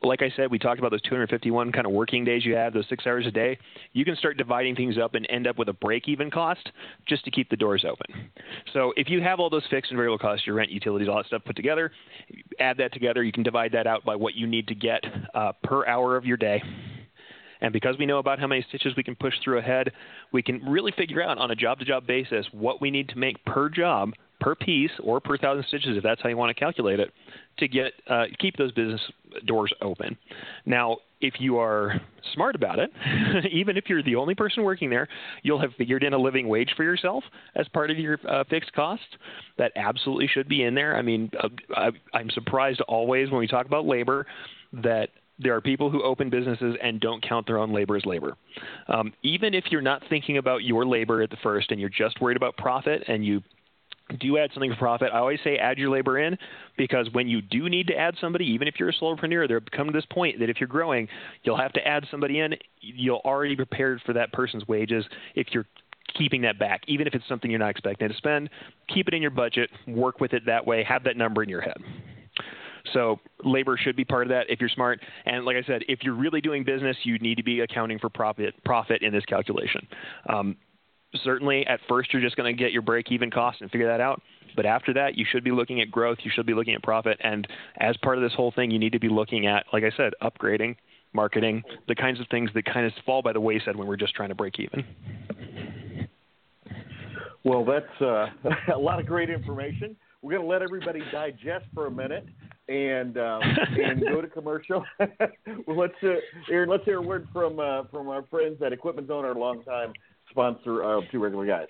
like I said, we talked about those two hundred fifty-one kind of working days you have, those six hours a day. You can start dividing things up and end up with a break-even cost just to keep the doors open. So if you have all those fixed and variable costs, your rent, utilities, all that stuff put together, add that together, you can divide that out by what you need to get uh, per hour of your day. And because we know about how many stitches we can push through a head, we can really figure out on a job-to-job basis what we need to make per job, per piece, or per thousand stitches, if that's how you want to calculate it, to get uh, keep those business doors open. Now, if you are smart about it, even if you're the only person working there, you'll have figured in a living wage for yourself as part of your uh, fixed cost. That absolutely should be in there. I mean, uh, I, I'm surprised always when we talk about labor that there are people who open businesses and don't count their own labor as labor. Um, even if you're not thinking about your labor at the first and you're just worried about profit and you do add something for profit, I always say add your labor in, because when you do need to add somebody, even if you're a solopreneur, there come to this point that if you're growing, you'll have to add somebody in. You'll already be prepared for that person's wages if you're keeping that back. Even if it's something you're not expecting to spend, keep it in your budget, work with it that way, have that number in your head. So labor should be part of that if you're smart. And like I said, if you're really doing business, you need to be accounting for profit profit in this calculation. Um, certainly, at first, you're just going to get your break-even cost and figure that out. But after that, you should be looking at growth. You should be looking at profit. And as part of this whole thing, you need to be looking at, like I said, upgrading, marketing, the kinds of things that kind of fall by the wayside when we're just trying to break even. Well, that's uh, a lot of great information. We're going to let everybody digest for a minute and um, and go to commercial. Well, let's uh, Aaron, let's hear a word from uh, from our friends at Equipment Zone, our longtime sponsor of Two Regular Guys.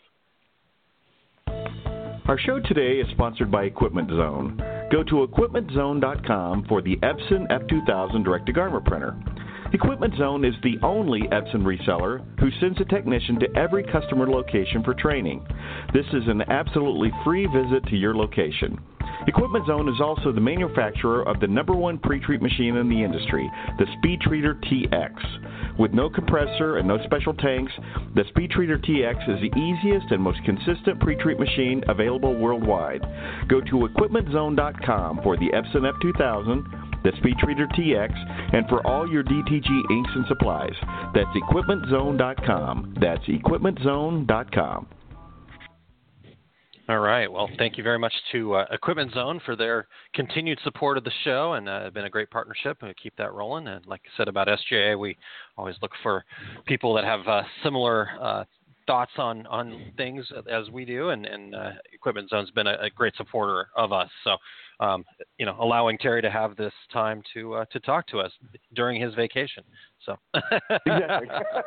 Our show today is sponsored by Equipment Zone. Go to equipment zone dot com for the Epson F two thousand direct-to-garment printer. Equipment Zone is the only Epson reseller who sends a technician to every customer location for training. This is an absolutely free visit to your location. Equipment Zone is also the manufacturer of the number one pre-treat machine in the industry, the Speed Treater T X. With no compressor and no special tanks, the Speed Treater T X is the easiest and most consistent pre-treat machine available worldwide. Go to equipment zone dot com for the Epson F two thousand, the Speed Treater T X, and for all your D T G inks and supplies. That's equipment zone dot com. That's equipment zone dot com. All right. Well, thank you very much to uh, Equipment Zone for their continued support of the show, and uh, it's been a great partnership, and we keep that rolling. And like I said about S J A, we always look for people that have uh, similar uh, thoughts on, on things as we do, and, and uh, Equipment Zone's been a, a great supporter of us. So, um, you know, allowing Terry to have this time to uh, to talk to us during his vacation. So, exactly.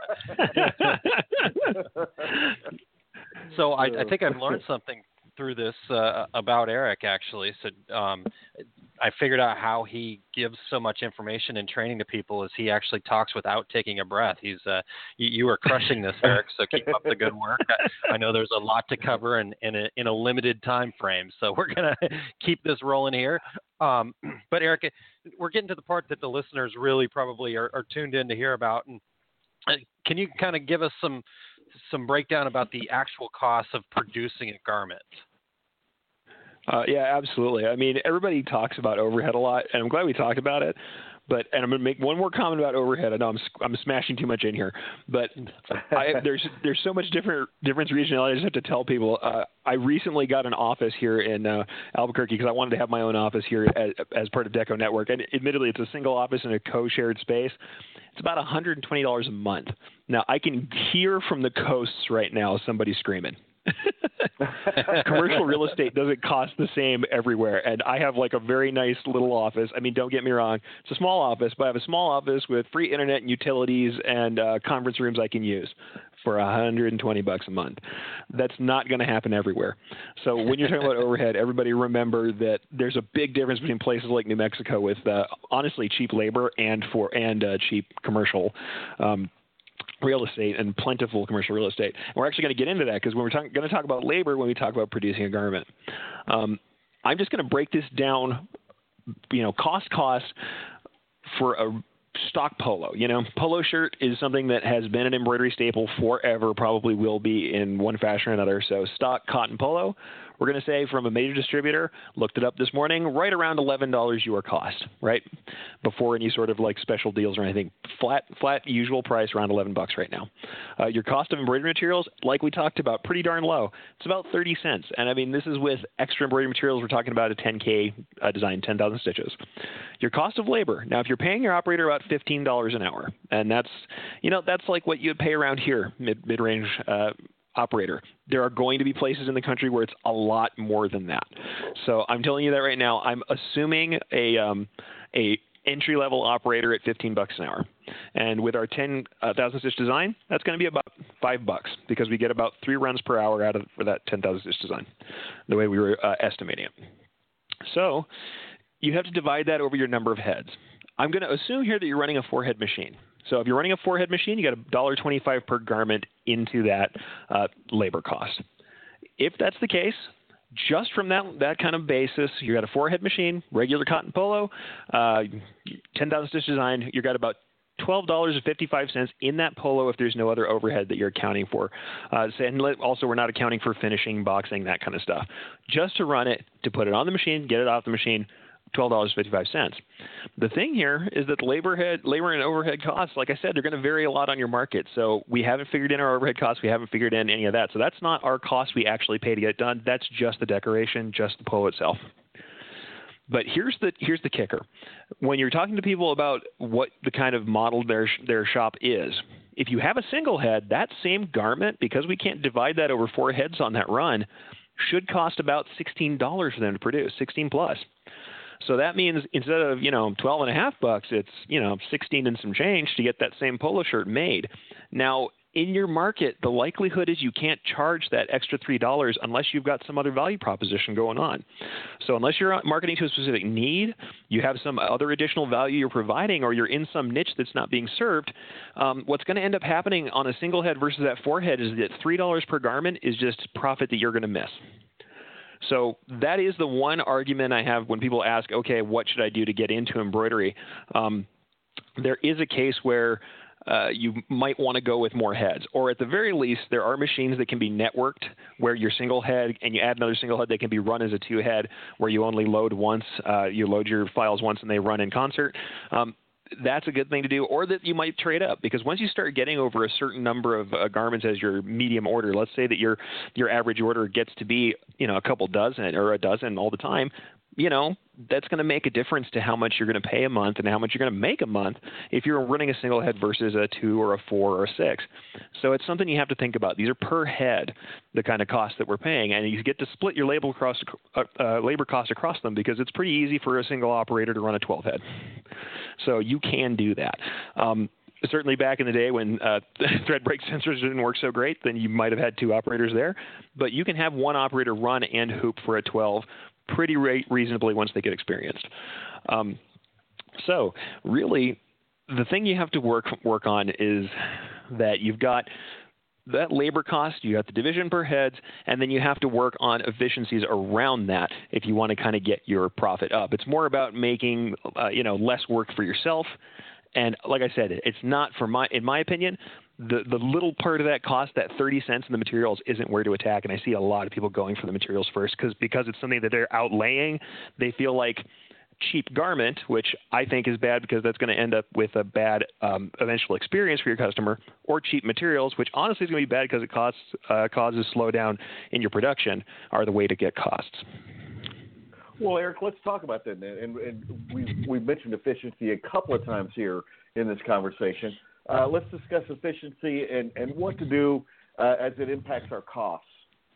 So I, I think I've learned something through this uh, about Eric, actually. So um, I figured out how he gives so much information and training to people is he actually talks without taking a breath. He's uh, you, you are crushing this, Eric, so keep up the good work. I, I know there's a lot to cover in, in, a, in a limited time frame, so we're going to keep this rolling here. Um, but, Eric, we're getting to the part that the listeners really probably are, are tuned in to hear about. And uh, can you kind of give us some – some breakdown about the actual cost of producing a garment? Uh, yeah, absolutely. I mean, everybody talks about overhead a lot, and I'm glad we talked about it. But and I'm going to make one more comment about overhead. I know I'm I'm smashing too much in here, but I, there's there's so much different difference regionally. I just have to tell people. Uh, I recently got an office here in uh, Albuquerque because I wanted to have my own office here as, as part of Deco Network. And admittedly, it's a single office in a co-shared space. It's about one hundred twenty dollars a month. Now I can hear from the coasts right now somebody screaming. Commercial real estate doesn't cost the same everywhere, and I have like a very nice little office. I mean, don't get me wrong, it's a small office, but I have a small office with free internet and utilities and uh, conference rooms I can use for one hundred twenty bucks a month. That's not going to happen everywhere. So when you're talking about overhead, everybody remember that there's a big difference between places like New Mexico with uh, honestly cheap labor and for and uh, cheap commercial um, real estate and plentiful commercial real estate. And we're actually going to get into that because when we're talk- going to talk about labor when we talk about producing a garment. Um, I'm just going to break this down, you know, cost cost for a stock polo. You know, polo shirt is something that has been an embroidery staple forever, probably will be in one fashion or another. So stock cotton polo, we're going to say from a major distributor, looked it up this morning, right around eleven dollars your cost, right? Before any sort of like special deals or anything. Flat, flat usual price, around eleven bucks right now. Uh, your cost of embroidery materials, like we talked about, pretty darn low. It's about thirty cents. And I mean, this is with extra embroidery materials. We're talking about a ten K uh, design, ten thousand stitches. Your cost of labor. Now, if you're paying your operator about fifteen dollars an hour, and that's, you know, that's like what you'd pay around here, mid, mid-range uh, operator. There are going to be places in the country where it's a lot more than that. So I'm telling you that right now. I'm assuming a um, a entry-level operator at fifteen bucks an hour. And with our ten thousand stitch design, that's going to be about five bucks because we get about three runs per hour out of for that ten thousand stitch design, the way we were uh, estimating it. So you have to divide that over your number of heads. I'm going to assume here that you're running a four-head machine. So if you're running a four-head machine, you got one dollar twenty-five per garment into that uh, labor cost. If that's the case, just from that that kind of basis, you got a four-head machine, regular cotton polo, uh, ten thousand stitch design, you got about twelve dollars and fifty-five cents in that polo if there's no other overhead that you're accounting for. Uh, and also, we're not accounting for finishing, boxing, that kind of stuff. Just to run it, to put it on the machine, get it off the machine, twelve dollars and fifty-five cents. The thing here is that the labor, head, labor and overhead costs, like I said, they're going to vary a lot on your market. So we haven't figured in our overhead costs. We haven't figured in any of that. So that's not our cost we actually pay to get it done. That's just the decoration, just the polo itself. But here's the here's the kicker. When you're talking to people about what the kind of model their their shop is, if you have a single head, that same garment, because we can't divide that over four heads on that run, should cost about sixteen dollars for them to produce, sixteen plus. So that means instead of, you know, twelve and a half bucks, it's, you know, sixteen and some change to get that same polo shirt made. Now, in your market, the likelihood is you can't charge that extra three dollars unless you've got some other value proposition going on. So unless you're marketing to a specific need, you have some other additional value you're providing, or you're in some niche that's not being served, um, what's going to end up happening on a single head versus that four head is that three dollars per garment is just profit that you're going to miss. So that is the one argument I have when people ask, okay, what should I do to get into embroidery? Um, there is a case where uh, you might want to go with more heads, or at the very least, there are machines that can be networked where you're single head and you add another single head that can be run as a two head where you only load once, uh, you load your files once and they run in concert. Um, that's a good thing to do, or that you might trade up, because once you start getting over a certain number of uh, garments as your medium order, let's say that your your average order gets to be, you know, a couple dozen or a dozen all the time, you know, that's going to make a difference to how much you're going to pay a month and how much you're going to make a month if you're running a single head versus a two or a four or a six. So it's something you have to think about. These are per head, the kind of costs that we're paying, and you get to split your labor cost, uh, uh, labor cost across them, because it's pretty easy for a single operator to run a twelve head. So you can do that. Um, Certainly back in the day when uh, thread break sensors didn't work so great, then you might have had two operators there. But you can have one operator run and hoop for a twelve pretty re- reasonably once they get experienced. Um, so really, the thing you have to work work on is that you've got that labor cost, you got the division per heads, and then you have to work on efficiencies around that if you want to kind of get your profit up. It's more about making uh, you know less work for yourself. And like I said, it's not, for my, in my opinion, the, the little part of that cost, that thirty cents in the materials, isn't where to attack. And I see a lot of people going for the materials first because because it's something that they're outlaying. They feel like cheap garment, which I think is bad because that's going to end up with a bad um, eventual experience for your customer, or cheap materials, which honestly is going to be bad because it costs, uh, causes slowdown in your production, are the way to get costs. Well, Eric, let's talk about that. And, and we we mentioned efficiency a couple of times here in this conversation. Uh, let's discuss efficiency and, and what to do uh, as it impacts our costs.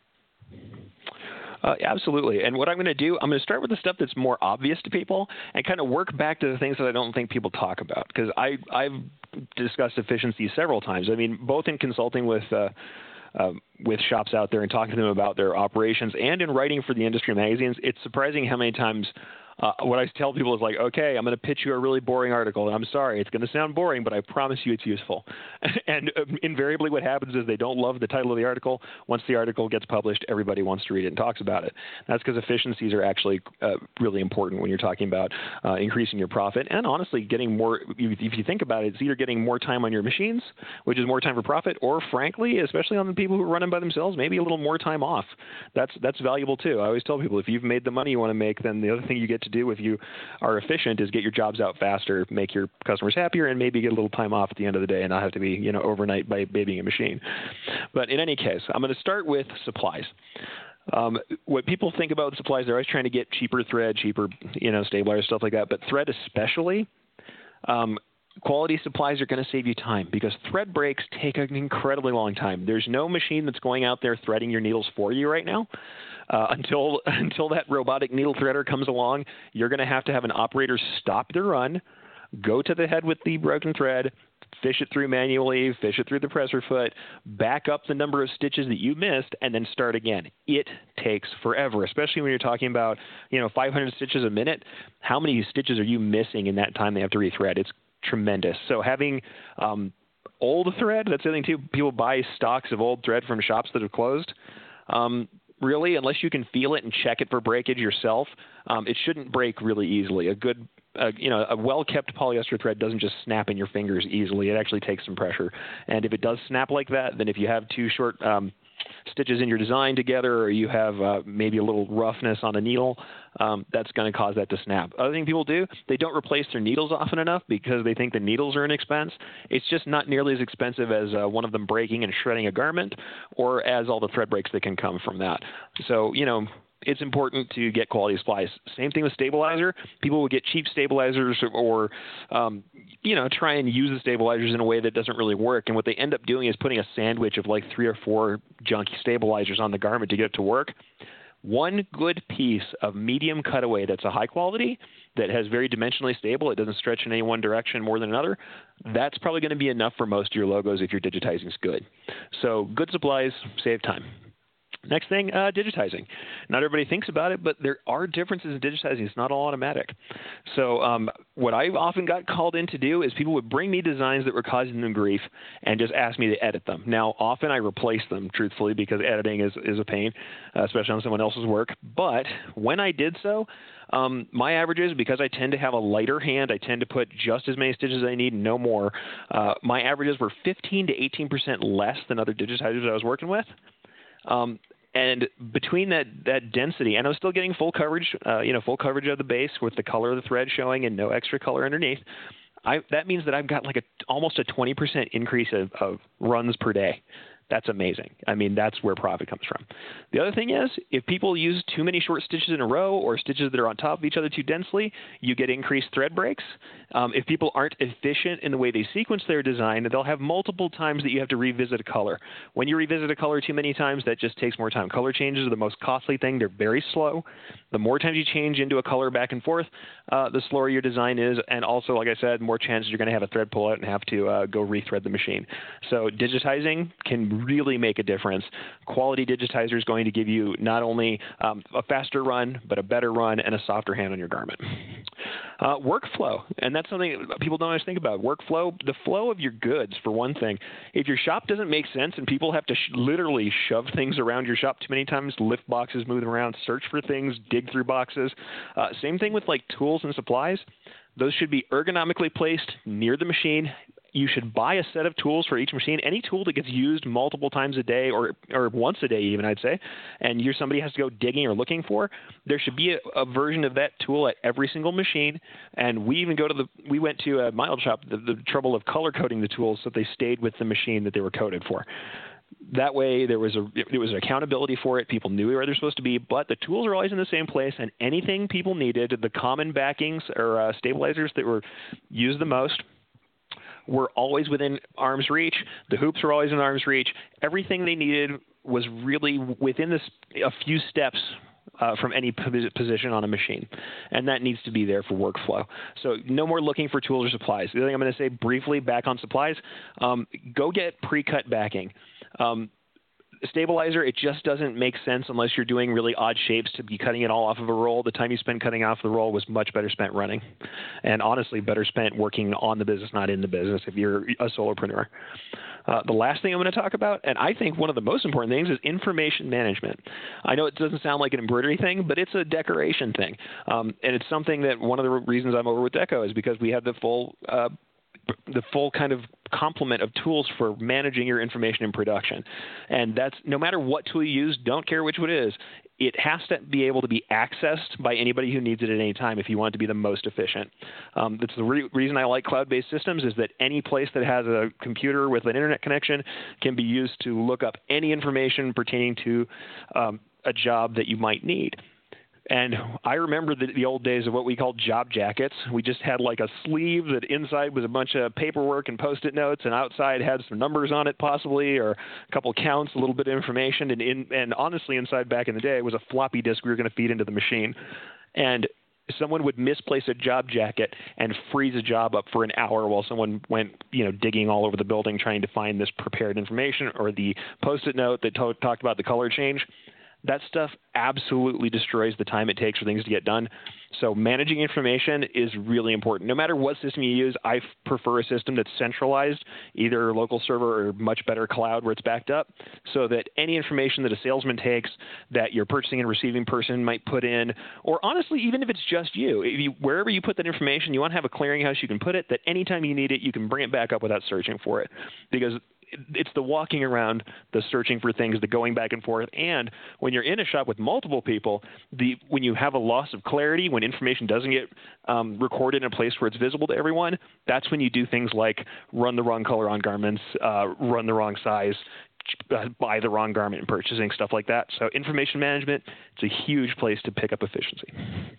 Uh, absolutely. And what I'm going to do, I'm going to start with the stuff that's more obvious to people and kind of work back to the things that I don't think people talk about, because I I've discussed efficiency several times. I mean, both in consulting with uh, Uh, with shops out there and talking to them about their operations, and in writing for the industry magazines, it's surprising how many times Uh, what I tell people is like, okay, I'm going to pitch you a really boring article, and I'm sorry, it's going to sound boring, but I promise you it's useful. And uh, invariably what happens is they don't love the title of the article. Once the article gets published, everybody wants to read it and talks about it. That's because efficiencies are actually uh, really important when you're talking about uh, increasing your profit and honestly getting more, if you think about it, it's either getting more time on your machines, which is more time for profit, or frankly, especially on the people who are running by themselves, maybe a little more time off. That's that's valuable too. I always tell people if you've made the money you want to make, then the other thing you get to do if you are efficient is get your jobs out faster, make your customers happier, and maybe get a little time off at the end of the day and not have to be, you know, overnight by babying a machine. But in any case, I'm going to start with supplies. Um, what people think about supplies, they're always trying to get cheaper thread, cheaper, you know, stabilizers, stuff like that. But thread especially, um, quality supplies are going to save you time because thread breaks take an incredibly long time. There's no machine that's going out there threading your needles for you right now. Uh, until until that robotic needle threader comes along, you're going to have to have an operator stop their run, go to the head with the broken thread, fish it through manually, fish it through the presser foot, back up the number of stitches that you missed, and then start again. It takes forever, especially when you're talking about, you know, five hundred stitches a minute. How many stitches are you missing in that time they have to rethread? It's tremendous. So having um, old thread, that's the thing too. People buy stocks of old thread from shops that have closed. Um, really, unless you can feel it and check it for breakage yourself, um, it shouldn't break really easily. A good Uh, you know, a well-kept polyester thread doesn't just snap in your fingers easily. It actually takes some pressure. And if it does snap like that, then if you have two short um, stitches in your design together, or you have uh, maybe a little roughness on the needle, um, that's going to cause that to snap. Other thing people do, they don't replace their needles often enough because they think the needles are an expense. It's just not nearly as expensive as uh, one of them breaking and shredding a garment, or as all the thread breaks that can come from that. So, you know, it's important to get quality supplies. Same thing with stabilizer. People will get cheap stabilizers or, um, you know, try and use the stabilizers in a way that doesn't really work. And what they end up doing is putting a sandwich of like three or four junky stabilizers on the garment to get it to work. One good piece of medium cutaway that's a high quality, that has very dimensionally stable, it doesn't stretch in any one direction more than another, that's probably going to be enough for most of your logos if your digitizing is good. So good supplies save time. Next thing, uh, digitizing. Not everybody thinks about it, but there are differences in digitizing. It's not all automatic. So um, what I often got called in to do is people would bring me designs that were causing them grief and just ask me to edit them. Now, often I replace them, truthfully, because editing is, is a pain, uh, especially on someone else's work. But when I did so, um, my averages, because I tend to have a lighter hand, I tend to put just as many stitches as I need, no more. Uh, my averages were fifteen to eighteen percent less than other digitizers I was working with. Um, and between that, that density, and I was still getting full coverage, uh, you know, full coverage of the base with the color of the thread showing and no extra color underneath. I, that means that I've got like a, almost a twenty percent increase of, of runs per day. That's amazing. I mean, that's where profit comes from. The other thing is, if people use too many short stitches in a row or stitches that are on top of each other too densely, you get increased thread breaks. Um, if people aren't efficient in the way they sequence their design, they'll have multiple times that you have to revisit a color. When you revisit a color too many times, that just takes more time. Color changes are the most costly thing. They're very slow. The more times you change into a color back and forth, uh, the slower your design is. And also, like I said, more chances you're going to have a thread pull out and have to uh, go rethread the machine. So digitizing can really make a difference. Quality digitizer is going to give you not only um, a faster run, but a better run and a softer hand on your garment. Uh, workflow, and that's something people don't always think about. Workflow, the flow of your goods, for one thing. If your shop doesn't make sense and people have to sh- literally shove things around your shop too many times, lift boxes, move them around, search for things, dig through boxes. Uh, same thing with like tools and supplies. Those should be ergonomically placed near the machine. You should buy a set of tools for each machine. Any tool that gets used multiple times a day or or once a day even, I'd say, and you're somebody has to go digging or looking for, there should be a, a version of that tool at every single machine. And we even go to the, we went to a mild shop, the, the trouble of color coding the tools so they stayed with the machine that they were coded for. That way, there was a there was accountability for it. People knew where they're supposed to be, but the tools are always in the same place, and anything people needed, the common backings or uh, stabilizers that were used the most, were always within arm's reach. The hoops were always in arm's reach. Everything they needed was really within this, a few steps uh, from any position on a machine, and that needs to be there for workflow. So no more looking for tools or supplies. The other thing I'm going to say briefly back on supplies, um, go get pre-cut backing. Um, stabilizer, it just doesn't make sense unless you're doing really odd shapes to be cutting it all off of a roll. The time you spend cutting off the roll was much better spent running, and honestly, better spent working on the business, not in the business, if you're a solopreneur. Uh, the last thing I'm going to talk about, and I think one of the most important things, is information management. I know it doesn't sound like an embroidery thing, but it's a decoration thing. Um, and it's something that one of the reasons I'm over with Deco is because we have the full uh, the full kind of complement of tools for managing your information in production. And that's no matter what tool you use, don't care which one it is, it has to be able to be accessed by anybody who needs it at any time if you want it to be the most efficient. Um, that's the re- reason I like cloud-based systems is that any place that has a computer with an internet connection can be used to look up any information pertaining to um, a job that you might need. And I remember the, the old days of what we called job jackets. We just had like a sleeve that inside was a bunch of paperwork and Post-it notes, and outside had some numbers on it possibly, or a couple counts, a little bit of information. And, in, and honestly, inside back in the day was a floppy disk we were going to feed into the machine. And someone would misplace a job jacket and freeze a job up for an hour while someone went, you know, digging all over the building trying to find this prepared information or the Post-it note that to- talked about the color change. That stuff absolutely destroys the time it takes for things to get done. So managing information is really important. No matter what system you use, I prefer a system that's centralized, either local server or much better cloud where it's backed up, so that any information that a salesman takes, that your purchasing and receiving person might put in, or honestly, even if it's just you, if you wherever you put that information, you want to have a clearinghouse you can put it, that anytime you need it, you can bring it back up without searching for it. Because it's the walking around, the searching for things, the going back and forth. And when you're in a shop with multiple people, the when you have a loss of clarity, when information doesn't get um, recorded in a place where it's visible to everyone, that's when you do things like run the wrong color on garments, uh, run the wrong size, uh, buy the wrong garment and purchasing, stuff like that. So information management, it's a huge place to pick up efficiency.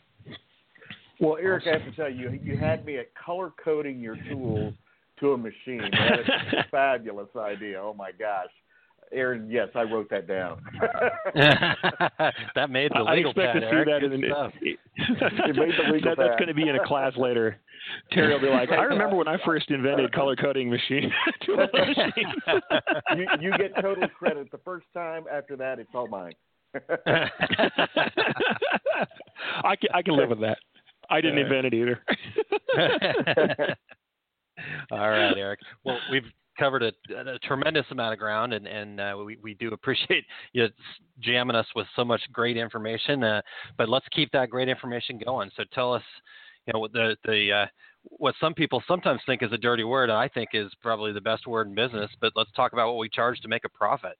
Well, Eric, I have to tell you, you had me at color coding your tools to a machine. That is a fabulous idea. Oh my gosh, Aaron. Yes, I wrote that down. That made the I legal expect pad, to see Eric. that Good in stuff. It made the legal that, that's pad. going to be in a class later. Terry will be like, I remember when I first invented color coding machine. to a machine. you, you get total credit the first time. After that, it's all mine. I can I can live with that. I didn't invent it either. All right, Eric. Well, we've covered a, a tremendous amount of ground, and, and uh, we, we do appreciate you jamming us with so much great information. Uh, but let's keep that great information going. So tell us, you know, the the uh, what some people sometimes think is a dirty word, and I think is probably the best word in business. But let's talk about what we charge to make a profit.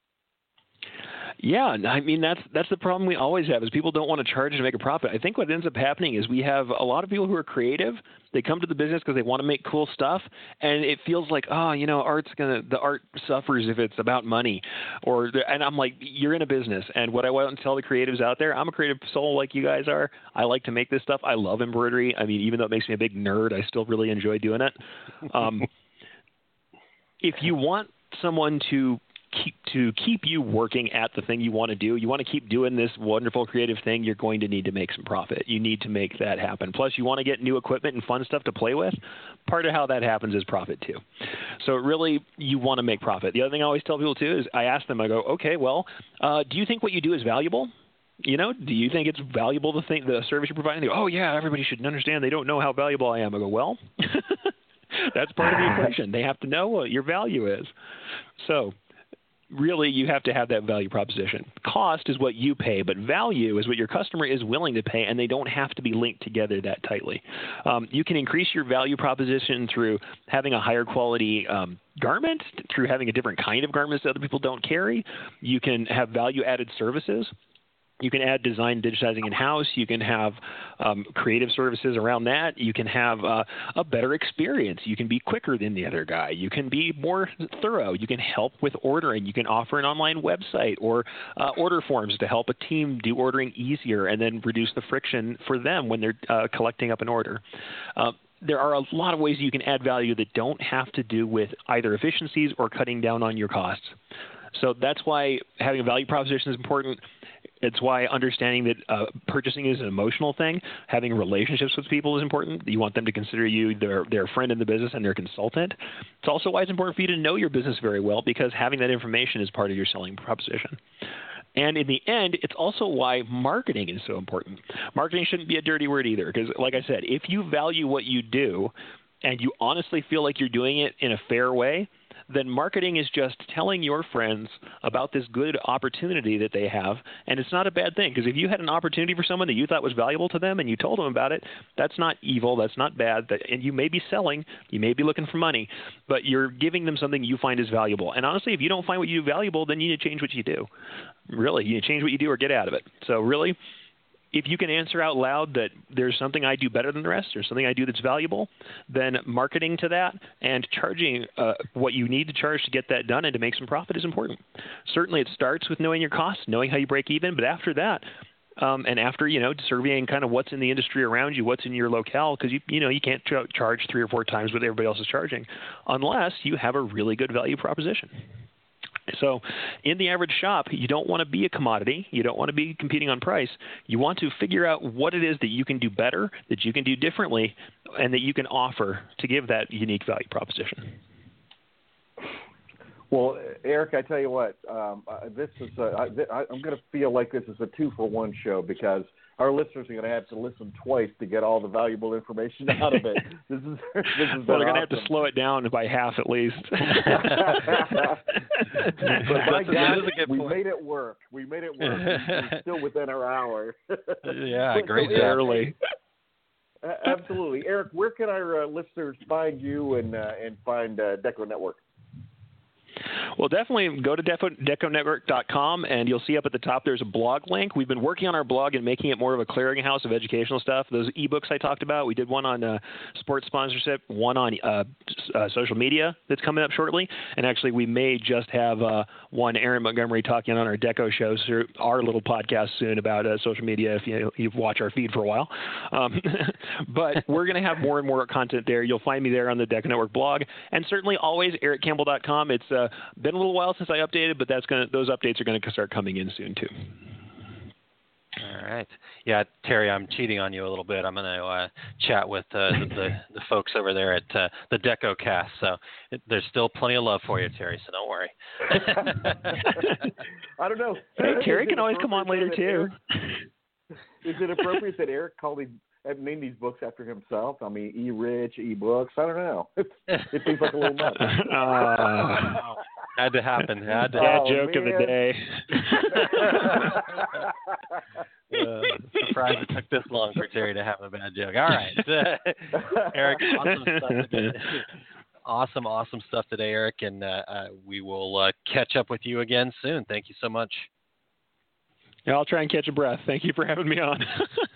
Yeah, I mean, that's that's the problem we always have is people don't want to charge to make a profit. I think what ends up happening is we have a lot of people who are creative. They come to the business because they want to make cool stuff, and it feels like, oh, you know, art's gonna the art suffers if it's about money, or the, and I'm like, you're in a business, and what I want to tell the creatives out there, I'm a creative soul like you guys are. I like to make this stuff. I love embroidery. I mean, even though it makes me a big nerd, I still really enjoy doing it. Um, if you want someone to keep to keep you working at the thing you want to do, you want to keep doing this wonderful creative thing, you're going to need to make some profit. You need to make that happen. Plus, you want to get new equipment and fun stuff to play with. Part of how that happens is profit too. So really, you want to make profit. The other thing I always tell people too is I ask them, I go, okay, well, uh, do you think what you do is valuable? You know, do you think it's valuable to think the service you're providing? They go, oh yeah, everybody should understand. They don't know how valuable I am. I go, well, that's part of the equation. They have to know what your value is. So really, you have to have that value proposition. Cost is what you pay, but value is what your customer is willing to pay, and they don't have to be linked together that tightly. Um, you can increase your value proposition through having a higher quality um, garment, through having a different kind of garments that other people don't carry. You can have value-added services. You can add design digitizing in-house. You can have um, creative services around that. You can have uh, a better experience. You can be quicker than the other guy. You can be more thorough. You can help with ordering. You can offer an online website or uh, order forms to help a team do ordering easier and then reduce the friction for them when they're uh, collecting up an order. Uh, there are a lot of ways you can add value that don't have to do with either efficiencies or cutting down on your costs. So that's why having a value proposition is important. It's why understanding that uh, purchasing is an emotional thing. Having relationships with people is important. You want them to consider you their, their friend in the business and their consultant. It's also why it's important for you to know your business very well, because having that information is part of your selling proposition. And in the end, it's also why marketing is so important. Marketing shouldn't be a dirty word either, because like I said, if you value what you do and you honestly feel like you're doing it in a fair way, then marketing is just telling your friends about this good opportunity that they have. And it's not a bad thing, because if you had an opportunity for someone that you thought was valuable to them and you told them about it, that's not evil, that's not bad. That, and you may be selling, you may be looking for money, but you're giving them something you find is valuable. And honestly, if you don't find what you do valuable, then you need to change what you do. Really, you need to change what you do or get out of it. So really, if you can answer out loud that there's something I do better than the rest, or something I do that's valuable, then marketing to that and charging uh, what you need to charge to get that done and to make some profit is important. Certainly it starts with knowing your costs, knowing how you break even, but after that, um, and after, you know, surveying kind of what's in the industry around you, what's in your locale, because, you, you know, you can't ch- charge three or four times what everybody else is charging unless you have a really good value proposition. So in the average shop, you don't want to be a commodity. You don't want to be competing on price. You want to figure out what it is that you can do better, that you can do differently, and that you can offer to give that unique value proposition. Well, Eric, I tell you what, um, uh, this is a, I, I'm going to feel like this is a two-for-one show, because our listeners are going to have to listen twice to get all the valuable information out of it. This is this is well, they're awesome. going to have to slow it down by half at least. But my God, we point. made it work. We made it work. We're still within our hour. Yeah, great so, early. Absolutely, Eric. Where can our uh, listeners find you and uh, and find uh, Deco Network? Well, definitely go to deco network dot com, and you'll see up at the top there's a blog link. We've been working on our blog and making it more of a clearinghouse of educational stuff. Those ebooks I talked about, we did one on uh, sports sponsorship, one on uh, uh, social media that's coming up shortly, and actually we may just have uh, one Aaron Montgomery talking on our Deco shows, our little podcast soon about uh, social media if you, you've watched our feed for a while. Um, but we're going to have more and more content there. You'll find me there on the Deco Network blog, and certainly always eric campbell dot com. It's uh, been a little while since I updated, but that's gonna those updates are going to start coming in soon too. All right. Yeah, Terry, I'm cheating on you a little bit. I'm going to uh, chat with uh, the, the the folks over there at uh, the Deco Cast. So it, there's still plenty of love for you, Terry. So don't worry. I don't know. Hey, Terry can always come on later too. Eric, is it appropriate that Eric called him? Named these books after himself? I mean, E-Rich, E-Books. I don't know. It, it seems like a little nuts. Uh, had to happen. Had to. Dad oh, joke man. of the day. uh, surprised it took this long for Terry to have a bad joke. All right, Eric, awesome stuff today. Awesome, awesome stuff today, Eric, and uh, uh, we will uh, catch up with you again soon. Thank you so much. Yeah, I'll try and catch a breath. Thank you for having me on.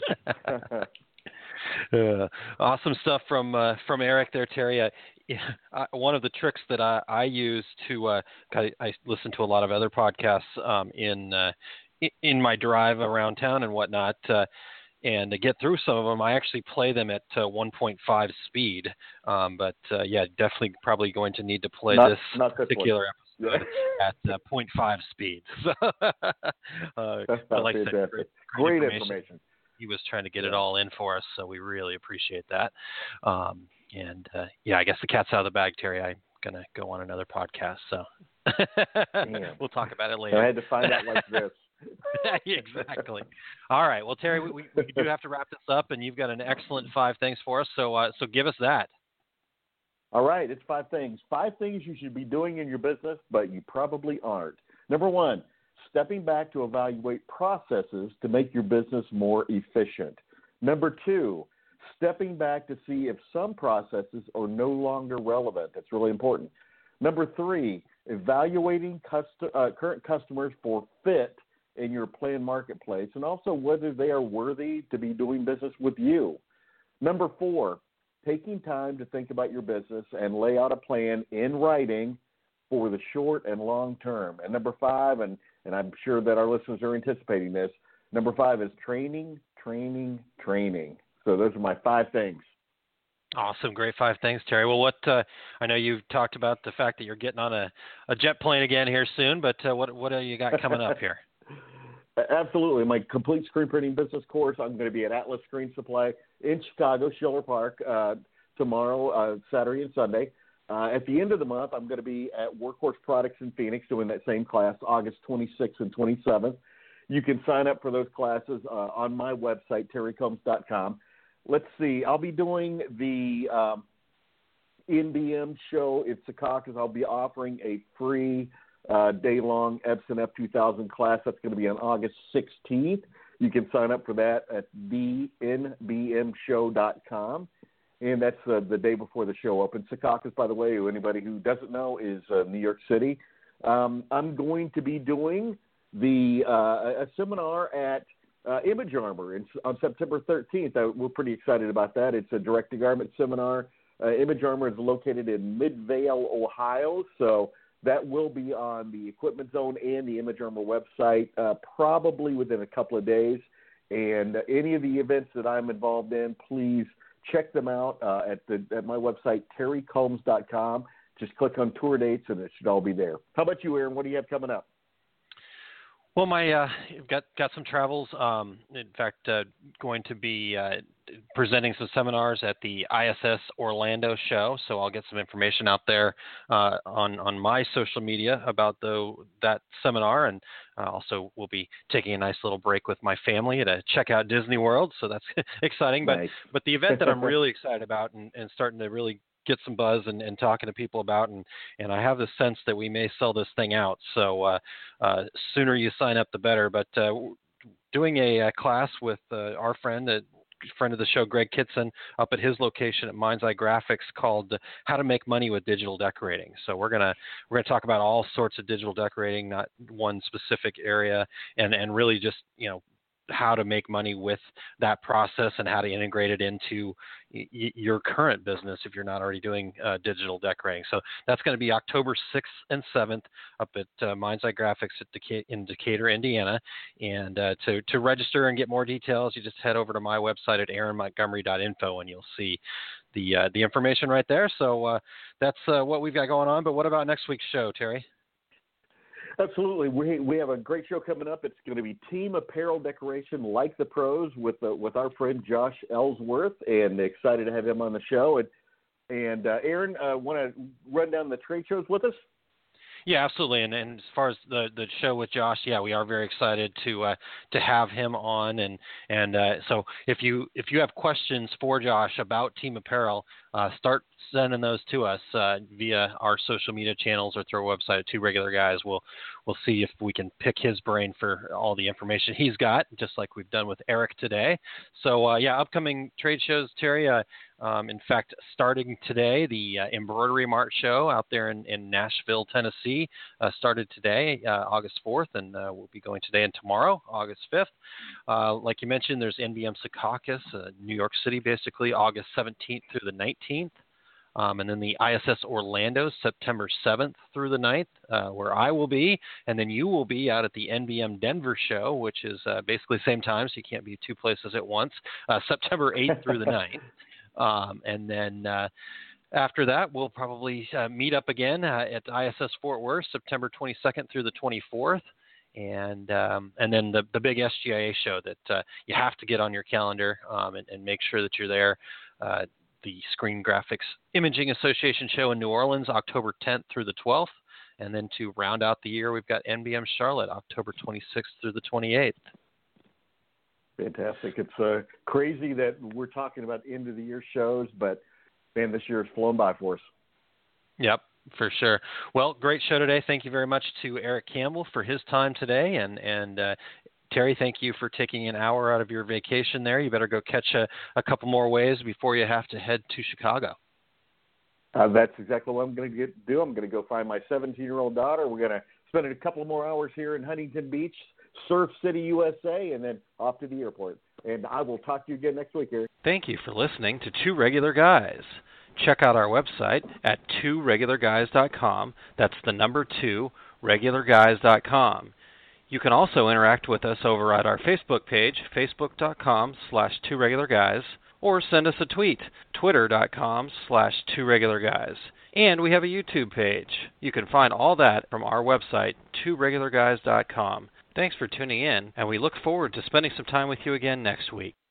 Uh, awesome stuff from uh, from Eric there, Terry. Uh, uh, one of the tricks that I, I use to uh, I, I listen to a lot of other podcasts um, in uh, in my drive around town and whatnot, uh, and to get through some of them, I actually play them at uh, one point five speed. Um, but uh, yeah, definitely probably going to need to play not, this not this particular one. episode yeah. at uh, zero point five speed. So, uh, That's but like I said, great, great, great information. information. He was trying to get it all in for us, so we really appreciate that. Um, and uh, yeah, I guess the cat's out of the bag, Terry. I'm gonna go on another podcast, so we'll talk about it later. I had to find out like this. Exactly. All right. Well, Terry, we, we do have to wrap this up, and you've got an excellent five things for us. So, uh, so give us that. All right, it's five things. Five things you should be doing in your business, but you probably aren't. Number one, stepping back to evaluate processes to make your business more efficient. Number two, stepping back to see if some processes are no longer relevant. That's really important. Number three, evaluating custom, uh, current customers for fit in your planned marketplace and also whether they are worthy to be doing business with you. Number four, taking time to think about your business and lay out a plan in writing for the short and long term. And number five, and, and I'm sure that our listeners are anticipating this, number five is training, training, training. So those are my five things. Awesome. Great five things, Terry. Well, what uh, I know you've talked about the fact that you're getting on a, a jet plane again here soon, but uh, what what do you got coming up here? Absolutely. My complete screen printing business course, I'm going to be at Atlas Screen Supply in Chicago, Schiller Park, uh, tomorrow, uh, Saturday and Sunday. Uh, at the end of the month, I'm going to be at Workhorse Products in Phoenix doing that same class, August twenty-sixth and twenty-seventh. You can sign up for those classes uh, on my website, terry combs dot com. Let's see. I'll be doing the um, N B M show in Secaucus. I'll be offering a free Uh, day-long Epson F two thousand class. That's going to be on August sixteenth. You can sign up for that at the N B M show dot com, and that's uh, the day before the show opens. Secaucus, by the way, anybody who doesn't know, is uh, New York City. Um, I'm going to be doing the uh, a seminar at uh, Image Armor in, on September thirteenth. Uh, we're pretty excited about that. It's a direct-to-garment seminar. Uh, Image Armor is located in Midvale, Ohio, so that will be on the Equipment Zone and the Image Armor website uh, probably within a couple of days. And uh, any of the events that I'm involved in, please check them out uh, at the at my website, terry combs dot com. Just click on tour dates, and it should all be there. How about you, Aaron? What do you have coming up? Well, my uh, got got some travels. Um, in fact, uh, going to be uh, presenting some seminars at the I S S Orlando show. So I'll get some information out there uh, on on my social media about the that seminar, and uh, also we'll be taking a nice little break with my family to check out Disney World. So that's exciting. Nice. But but the event that I'm really excited about and, and starting to really get some buzz and, and talking to people about, and, and I have the sense that we may sell this thing out. So uh, uh, sooner you sign up, the better. But uh, doing a, a class with uh, our friend, a friend of the show, Greg Kitson, up at his location at Mind's Eye Graphics, called How to Make Money with Digital Decorating. So we're gonna we're gonna talk about all sorts of digital decorating, not one specific area, and and really just you know. how to make money with that process and how to integrate it into y- your current business if you're not already doing uh, digital decorating. So that's going to be October sixth and seventh up at uh, Mind's Eye Graphics at Deca- in Decatur, Indiana. And uh, to, to register and get more details, you just head over to my website at aaron montgomery dot info and you'll see the uh, the information right there. So uh, that's uh, what we've got going on. But what about next week's show, Terry? Absolutely. We we have a great show coming up. It's going to be team apparel decoration like the pros with uh, with our friend Josh Ellsworth, and excited to have him on the show. And and uh, Aaron, uh, want to run down the trade shows with us? Yeah, absolutely. And, and as far as the, the show with Josh, yeah, we are very excited to uh, to have him on. And and uh, so if you if you have questions for Josh about Team Apparel, uh, start sending those to us uh, via our social media channels or through our website at Two Regular Guys. We'll we'll see if we can pick his brain for all the information he's got, just like we've done with Eric today. So uh, yeah, upcoming trade shows, Terry. Uh, Um, in fact, starting today, the uh, Embroidery Mart show out there in, in Nashville, Tennessee, uh, started today, uh, August fourth, and uh, we'll be going today and tomorrow, August fifth. Uh, like you mentioned, there's N B M Secaucus, uh, New York City, basically, August seventeenth through the nineteenth. Um, and then the I S S Orlando, September seventh through the ninth, uh, where I will be. And then you will be out at the N B M Denver show, which is uh, basically the same time, so you can't be two places at once, uh, September eighth through the ninth. Um, and then uh, after that, we'll probably uh, meet up again uh, at I S S Fort Worth, September twenty-second through the twenty-fourth. And um, and then the, the big S G I A show that uh, you have to get on your calendar um, and, and make sure that you're there. Uh, the Screen Graphics Imaging Association show in New Orleans, October tenth through the twelfth. And then to round out the year, we've got N B M Charlotte, October twenty-sixth through the twenty-eighth. Fantastic. It's uh, crazy that we're talking about end of the year shows, but man, this year has flown by for us. Yep, for sure. Well, great show today. Thank you very much to Eric Campbell for his time today. And, and uh, Terry, thank you for taking an hour out of your vacation there. You better go catch a, a couple more waves before you have to head to Chicago. Uh, that's exactly what I'm going to do. I'm going to go find my seventeen-year-old daughter. We're going to spend a couple more hours here in Huntington Beach, Surf City, U S A, and then off to the airport. And I will talk to you again next week, Eric. Thank you for listening to Two Regular Guys. Check out our website at two regular guys dot com. That's the number two, regular guys dot com. You can also interact with us over at our Facebook page, facebook dot com slash two regular guys, or send us a tweet, twitter dot com slash two regular guys. And we have a YouTube page. You can find all that from our website, two regular guys dot com. Thanks for tuning in, and we look forward to spending some time with you again next week.